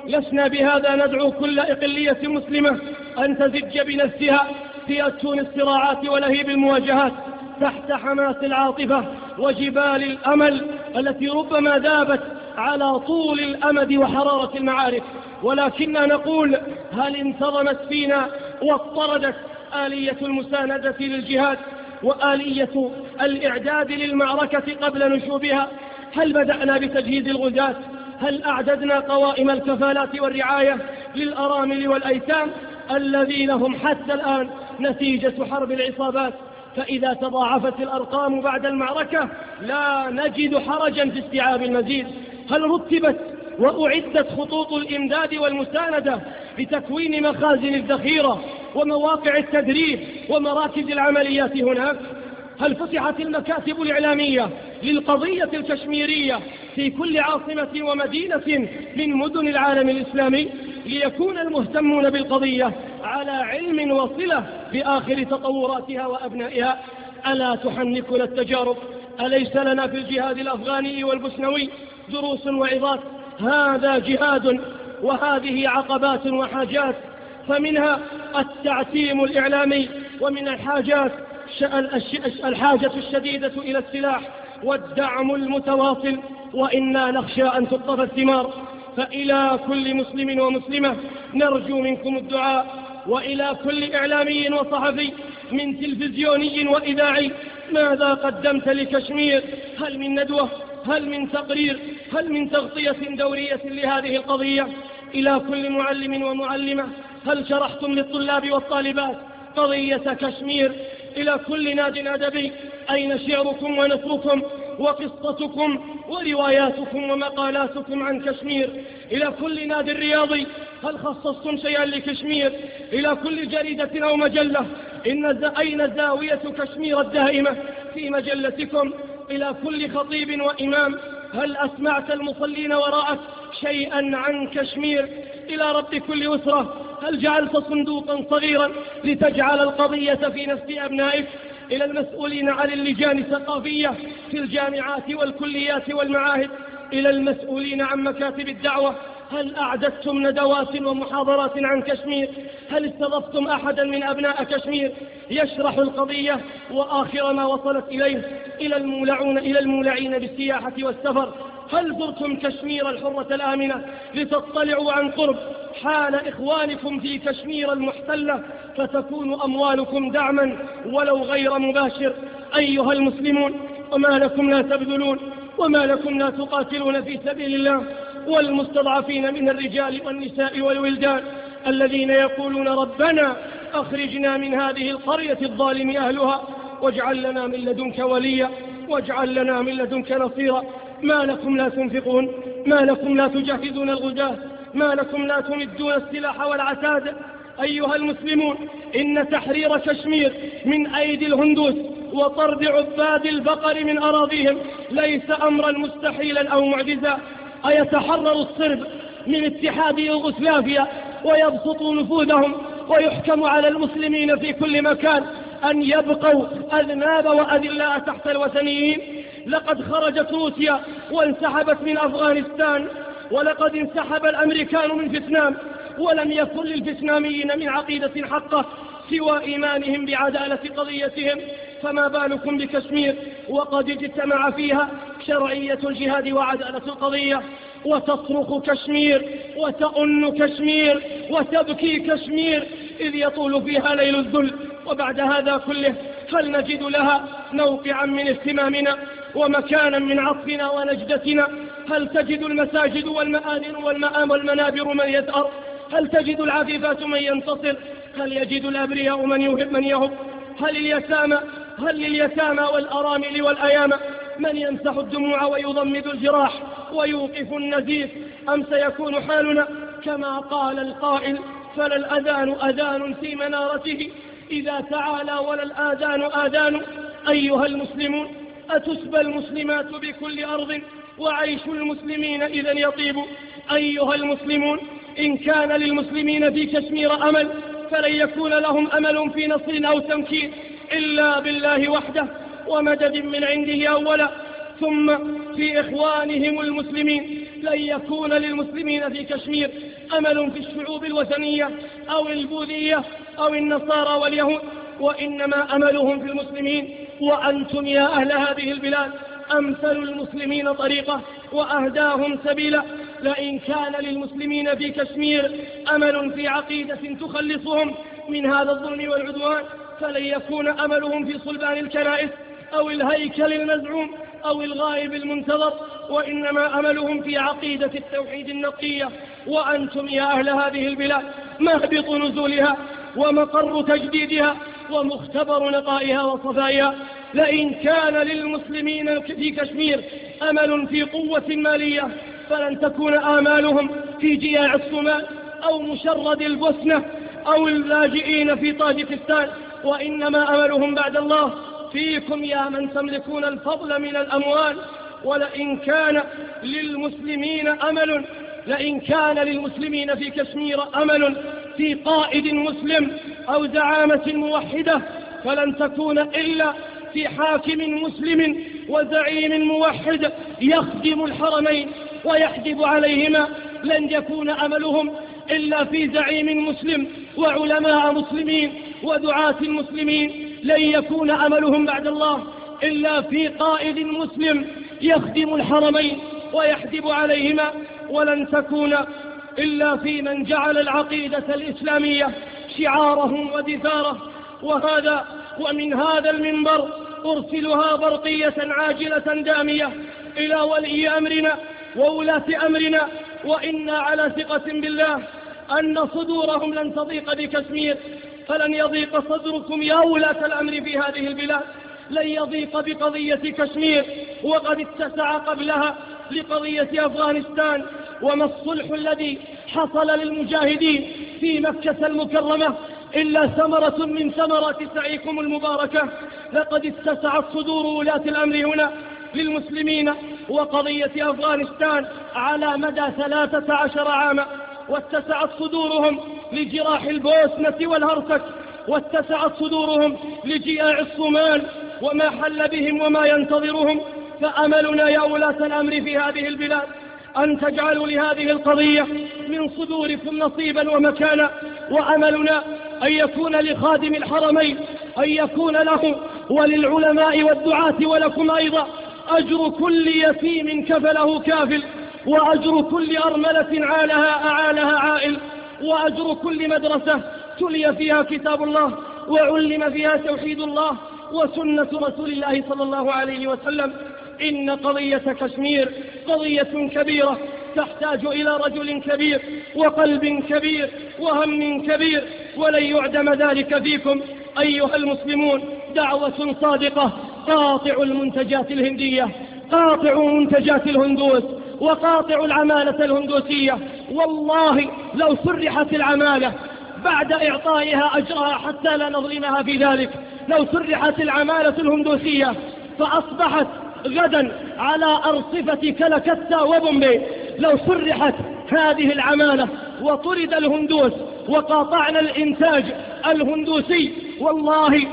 لسنا بهذا ندعو كل إقلية مسلمة أن تزج بنفسها في أتون الصراعات ولهيب المواجهات تحت حماس العاطفة وجبال الأمل التي ربما ذابت على طول الأمد وحرارة المعارك، ولكننا نقول: هل انتظمت فينا واضطردت آلية المساندة للجهاد وآلية الإعداد للمعركة قبل نشوبها؟ هل بدأنا بتجهيز الغزاة؟ هل أعددنا قوائم الكفالات والرعاية للأرامل والأيتام الذين هم حتى الآن نتيجة حرب العصابات؟ فإذا تضاعفت الأرقام بعد المعركة لا نجد حرجا في استيعاب المزيد. هل رتبت وأعدت خطوط الإمداد والمساندة لتكوين مخازن الذخيرة ومواقع التدريب ومراكز العمليات هناك؟ هل فتحت المكاتب الإعلامية للقضية الكشميرية في كل عاصمة ومدينة من مدن العالم الإسلامي ليكون المهتمون بالقضية على علم وصلة بآخر تطوراتها وأبنائها؟ ألا تحنكنا التجارب؟ أليس لنا في الجهاد الأفغاني والبوسنوي دروس وعظات؟ هذا جهاد وهذه عقبات وحاجات، فمنها التعتيم الإعلامي، ومن الحاجات الحاجة الشديدة إلى السلاح والدعم المتواصل، وإنا نخشى أن تقطف الثمار. فإلى كل مسلم ومسلمة نرجو منكم الدعاء، وإلى كل إعلامي وصحفي من تلفزيوني وإذاعي: ماذا قدمت لكشمير؟ هل من ندوة؟ هل من تقرير؟ هل من تغطية دورية لهذه القضية؟ إلى كل معلم ومعلمة: هل شرحتم للطلاب والطالبات قضية كشمير؟ إلى كل ناد أدبي: أين شعركم ونثركم وقصتكم ورواياتكم ومقالاتكم عن كشمير؟ إلى كل ناد رياضي: هل خصصتم شيئا لكشمير؟ إلى كل جريدة أو مجلة: إن أين زاوية كشمير الدائمة في مجلتكم؟ إلى كل خطيب وإمام: هل أسمعت المصلين وراءك شيئا عن كشمير؟ إلى رب كل أسرة: هل جعلت صندوقا صغيرا لتجعل القضية في نفس أبنائك؟ إلى المسؤولين عن اللجان الثقافية في الجامعات والكليات والمعاهد: إلى المسؤولين عن مكاتب الدعوة: هل أعددتم ندوات ومحاضرات عن كشمير؟ هل استضفتم أحدا من أبناء كشمير يشرح القضية وآخر ما وصلت إليه؟ إلى المولعون إلى المولعين بالسياحة والسفر: هل زرتم كشمير الحرة الآمنة لتطلعوا عن قرب حال إخوانكم في كشمير المحتلة فتكون أموالكم دعما ولو غير مباشر؟ أيها المسلمون، وما لكم لا تبذلون؟ وما لكم لا تقاتلون في سبيل الله؟ والمستضعفين من الرجال والنساء والولدان الذين يقولون: ربنا أخرجنا من هذه القرية الظالم أهلها واجعل لنا من لدنك وليا واجعل لنا من لدنك نصيرا. ما لكم لا تنفقون؟ ما لكم لا تجهزون الغزاة؟ ما لكم لا تمدون السلاح والعتاد؟ أيها المسلمون، إن تحرير كشمير من أيدي الهندوس وطرد عباد البقر من أراضيهم ليس أمرا مستحيلا أو معجزا. أيتحرر الصرب من اتحاد يوغوسلافيا ويبسطوا نفوذهم ويحكم على المسلمين في كل مكان أن يبقوا أذناب وأذلاء تحت الوثنيين؟ لقد خرجت روسيا وانسحبت من أفغانستان، ولقد انسحب الأمريكان من فيتنام، ولم يكن للفيتناميين من عقيدة حقة سوى إيمانهم بعدالة قضيتهم، فما بالكم بكشمير وقد اجتمع فيها شرعية الجهاد وعدالة القضية؟ وتصرخ كشمير وتأن كشمير وتبكي كشمير إذ يطول فيها ليل الذل. وبعد هذا كله هل نجد لها موقعا من اهتمامنا ومكانا من عطفنا ونجدتنا؟ هل تجد المساجد والمآذن والمآم والمنابر من يثأر؟ هل تجد العفيفات من ينتصر؟ هل يجد الأبرياء من يهب من يهب؟ هل اليتامى هل لليتامى والأرامل والأيامى من يمسح الدموع ويضمد الجراح ويوقف النزيف؟ أم سيكون حالنا كما قال القائل: فلا الأذان أذان في منارته إذا تعالى ولا الآذان آذان؟ أيها المسلمون، أتسبى المسلمات بكل أرض وعيش المسلمين إذا يطيب؟ أيها المسلمون، إن كان للمسلمين في كشمير أمل فلن يكون لهم أمل في نصر أو تمكين إلا بالله وحده ومدد من عنده أولا، ثم في إخوانهم المسلمين لن يكون للمسلمين في كشمير أمل في الشعوب الوثنية أو البوذية أو النصارى واليهود، وإنما أملهم في المسلمين. وأنتم يا أهل هذه البلاد أمثل المسلمين طريقة وأهداهم سبيلا. لئن كان للمسلمين في كشمير أمل في عقيدة تخلصهم من هذا الظلم والعدوان، فلن يكون أملهم في صلبان الكنائس أو الهيكل المزعوم أو الغائب المنتظر، وإنما أملهم في عقيدة التوحيد النقية. وأنتم يا أهل هذه البلاد مهبط نزولها ومقر تجديدها ومختبر نقائها وصفائها. لئن كان للمسلمين في كشمير أمل في قوة مالية، فلن تكون آمالهم في جياع الصومال أو مشرد البوسنة أو اللاجئين في طاجكستان، وإنما أملهم بعد الله فيكم يا من تملكون الفضل من الأموال. ولئن كان للمسلمين أمل لئن كان للمسلمين في كشمير أمل في قائد مسلم أو زعامة موحدة، فلن تكون إلا في حاكم مسلم وزعيم موحد يخدم الحرمين ويحجب عليهما. لن يكون أملهم إلا في زعيم مسلم وعلماء مسلمين ودعاة مسلمين. لن يكون أملهم بعد الله إلا في قائد مسلم يخدم الحرمين ويحجب عليهما. ولن تكون إلا في من جعل العقيدة الإسلامية شعارهم ودثاره. وهذا ومن هذا المنبر أرسلها برقية عاجلة دامية إلى ولي أمرنا وولاة أمرنا، وإنا على ثقة بالله أن صدورهم لن تضيق بكشمير، فلن يضيق صدركم يا ولاة الأمر في هذه البلاد، لن يضيق بقضية كشمير وقد اتسع قبلها لقضية أفغانستان. وما الصلح الذي حصل للمجاهدين في مكة المكرمة إلا ثمرة من ثمرات سعيكم المباركة. لقد اتسعت صدور ولاة الأمر هنا للمسلمين وقضية أفغانستان على مدى ثلاثة عشر عاما، واتسعت صدورهم لجراح البوسنة والهرسك، واتسعت صدورهم لجياع الصومال وما حل بهم وما ينتظرهم. فأملنا يا ولاة الأمر في هذه البلاد أن تجعلوا لهذه القضية من صدوركم نصيبا ومكانا. وأملنا أن يكون لخادم الحرمين أن يكون له وللعلماء والدعاة ولكم أيضا أجر كل يتيم كفله كافل، وأجر كل أرملة عالها أعالها عائل، وأجر كل مدرسة تلي فيها كتاب الله وعلم فيها توحيد الله وسنة رسول الله صلى الله عليه وسلم. إن قضية كشمير قضية كبيرة تحتاج إلى رجل كبير وقلب كبير وهم كبير، ولن يعدم ذلك فيكم أيها المسلمون. دعوة صادقة قاطع المنتجات الهندية، قاطع منتجات الهندوس، وقاطع العمالة الهندوسية. والله لو سرحت العمالة بعد إعطائها أجرها حتى لا نظلمها في ذلك، لو سرحت العمالة الهندوسية فأصبحت غدا على أرصفة كلكتة وبومبي، لو سرحت هذه العمالة وطرد الهندوس وقاطعنا الإنتاج الهندوسي، والله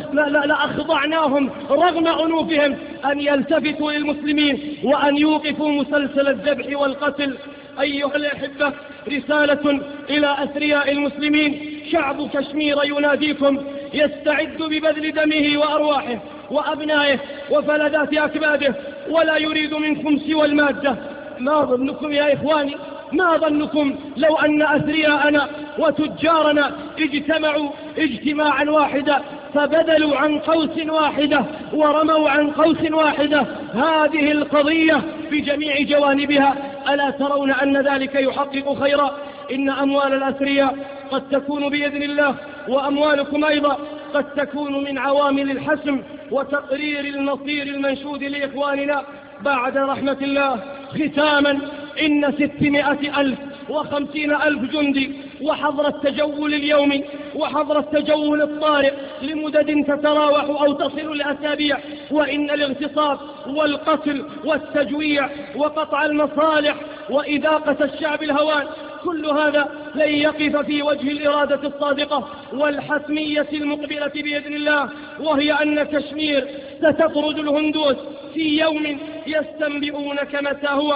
لأخضعناهم رغم عنوفهم أن يلتفتوا للمسلمين وأن يوقفوا مسلسل الذبح والقتل. أيها الأحبة، رسالة إلى أثرياء المسلمين: شعب كشمير يناديكم، يستعد ببذل دمه وأرواحه وأبنائه وفلذات أكباده، ولا يريد منكم سوى المادة. ما ظنكم يا إخواني، ما ظنكم لو أن أثرياءنا وتجارنا اجتمعوا اجتماعا واحدا فبذلوا عن قوس واحدة ورموا عن قوس واحدة هذه القضية بجميع جوانبها؟ ألا ترون أن ذلك يحقق خيرا؟ إن أموال الأثرياء قد تكون بإذن الله، وأموالكم أيضا قد تكون من عوامل الحسم وتقرير المصير المنشود لإخواننا بعد رحمة الله. ختاما، إن ستمائة ألف وخمسين ألف جندي وحظر التجول اليومي وحظر التجول الطارئ لمدد تتراوح أو تصل لأسابيع، وإن الاغتصاب والقتل والتجويع وقطع المصالح وإذاقة الشعب الهوان كل هذا لن يقف في وجه الإرادة الصادقة والحتمية المقبلة بإذن الله، وهي أن كشمير ستطرد الهندوس في يوم يستنبئونك متى هو.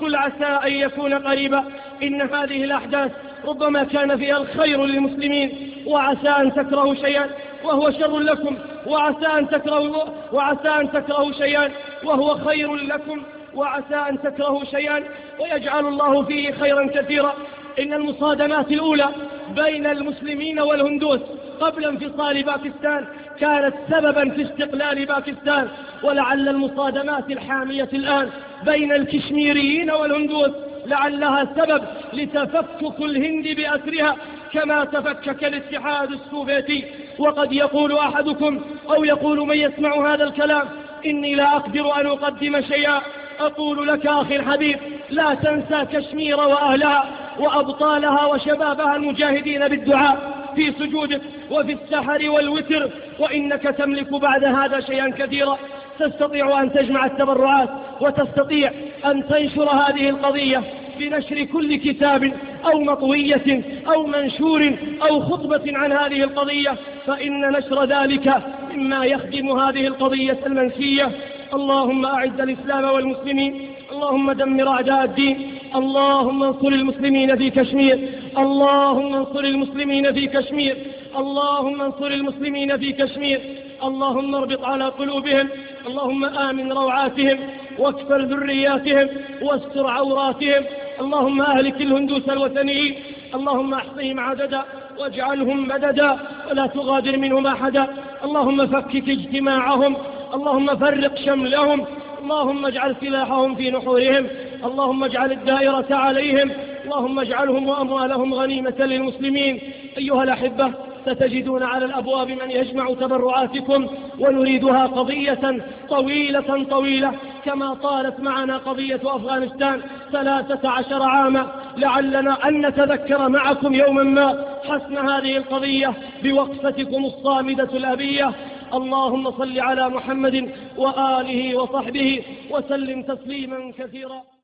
فقل عسى أن يكون قريبا. إن هذه الأحداث ربما كان فيها الخير للمسلمين، وعسى أن تكرهوا شيئا وهو شر لكم، وعسى أن تكرهوا وعسى أن تكرهوا شيئا وهو خير لكم، وعسى أن تكرهوا شيئا ويجعل الله فيه خيرا كثيرا. إن المصادمات الأولى بين المسلمين والهندوس قبل انفصال باكستان كانت سببا في استقلال باكستان، ولعل المصادمات الحامية الآن بين الكشميريين والهندوس لعلها سبب لتفكك الهند بأسرها كما تفكك الاتحاد السوفيتي. وقد يقول أحدكم أو يقول من يسمع هذا الكلام: إني لا أقدر أن أقدم شيئا. أقول لك أخي الحبيب: لا تنسى كشمير وأهلها وأبطالها وشبابها المجاهدين بالدعاء في سجودك وفي السحر والوتر، وإنك تملك بعد هذا شيئا كثيرا. تستطيع أن تجمع التبرعات، وتستطيع أن تنشر هذه القضية بنشر كل كتاب أو مطوية أو منشور أو خطبة عن هذه القضية، فإن نشر ذلك مما يخدم هذه القضية المنسية. اللهم أعز الإسلام والمسلمين، اللهم دمر أعداء الدين، اللهم انصر المسلمين في كشمير، اللهم انصر المسلمين في كشمير، اللهم انصر المسلمين في كشمير، اللهم اربط على قلوبهم، اللهم آمن روعاتهم واكفر ذرياتهم واستر عوراتهم، اللهم أهلك الهندوس الوثنيين، اللهم احصهم عددا واجعلهم مددا ولا تغادر منهم أحدا، اللهم فكك اجتماعهم، اللهم فرق شملهم، اللهم اجعل سلاحهم في نحورهم، اللهم اجعل الدائرة عليهم، اللهم اجعلهم وأموالهم غنيمة للمسلمين. أيها الأحبة، ستجدون على الأبواب من يجمع تبرعاتكم، ونريدها قضية طويلة طويلة كما طالت معنا قضية أفغانستان ثلاثة عشر عاما. لعلنا أن نتذكر معكم يوما ما حسم هذه القضية بوقفتكم الصامدة الأبية. اللهم صل على محمد وآله وصحبه وسلم تسليما كثيرا.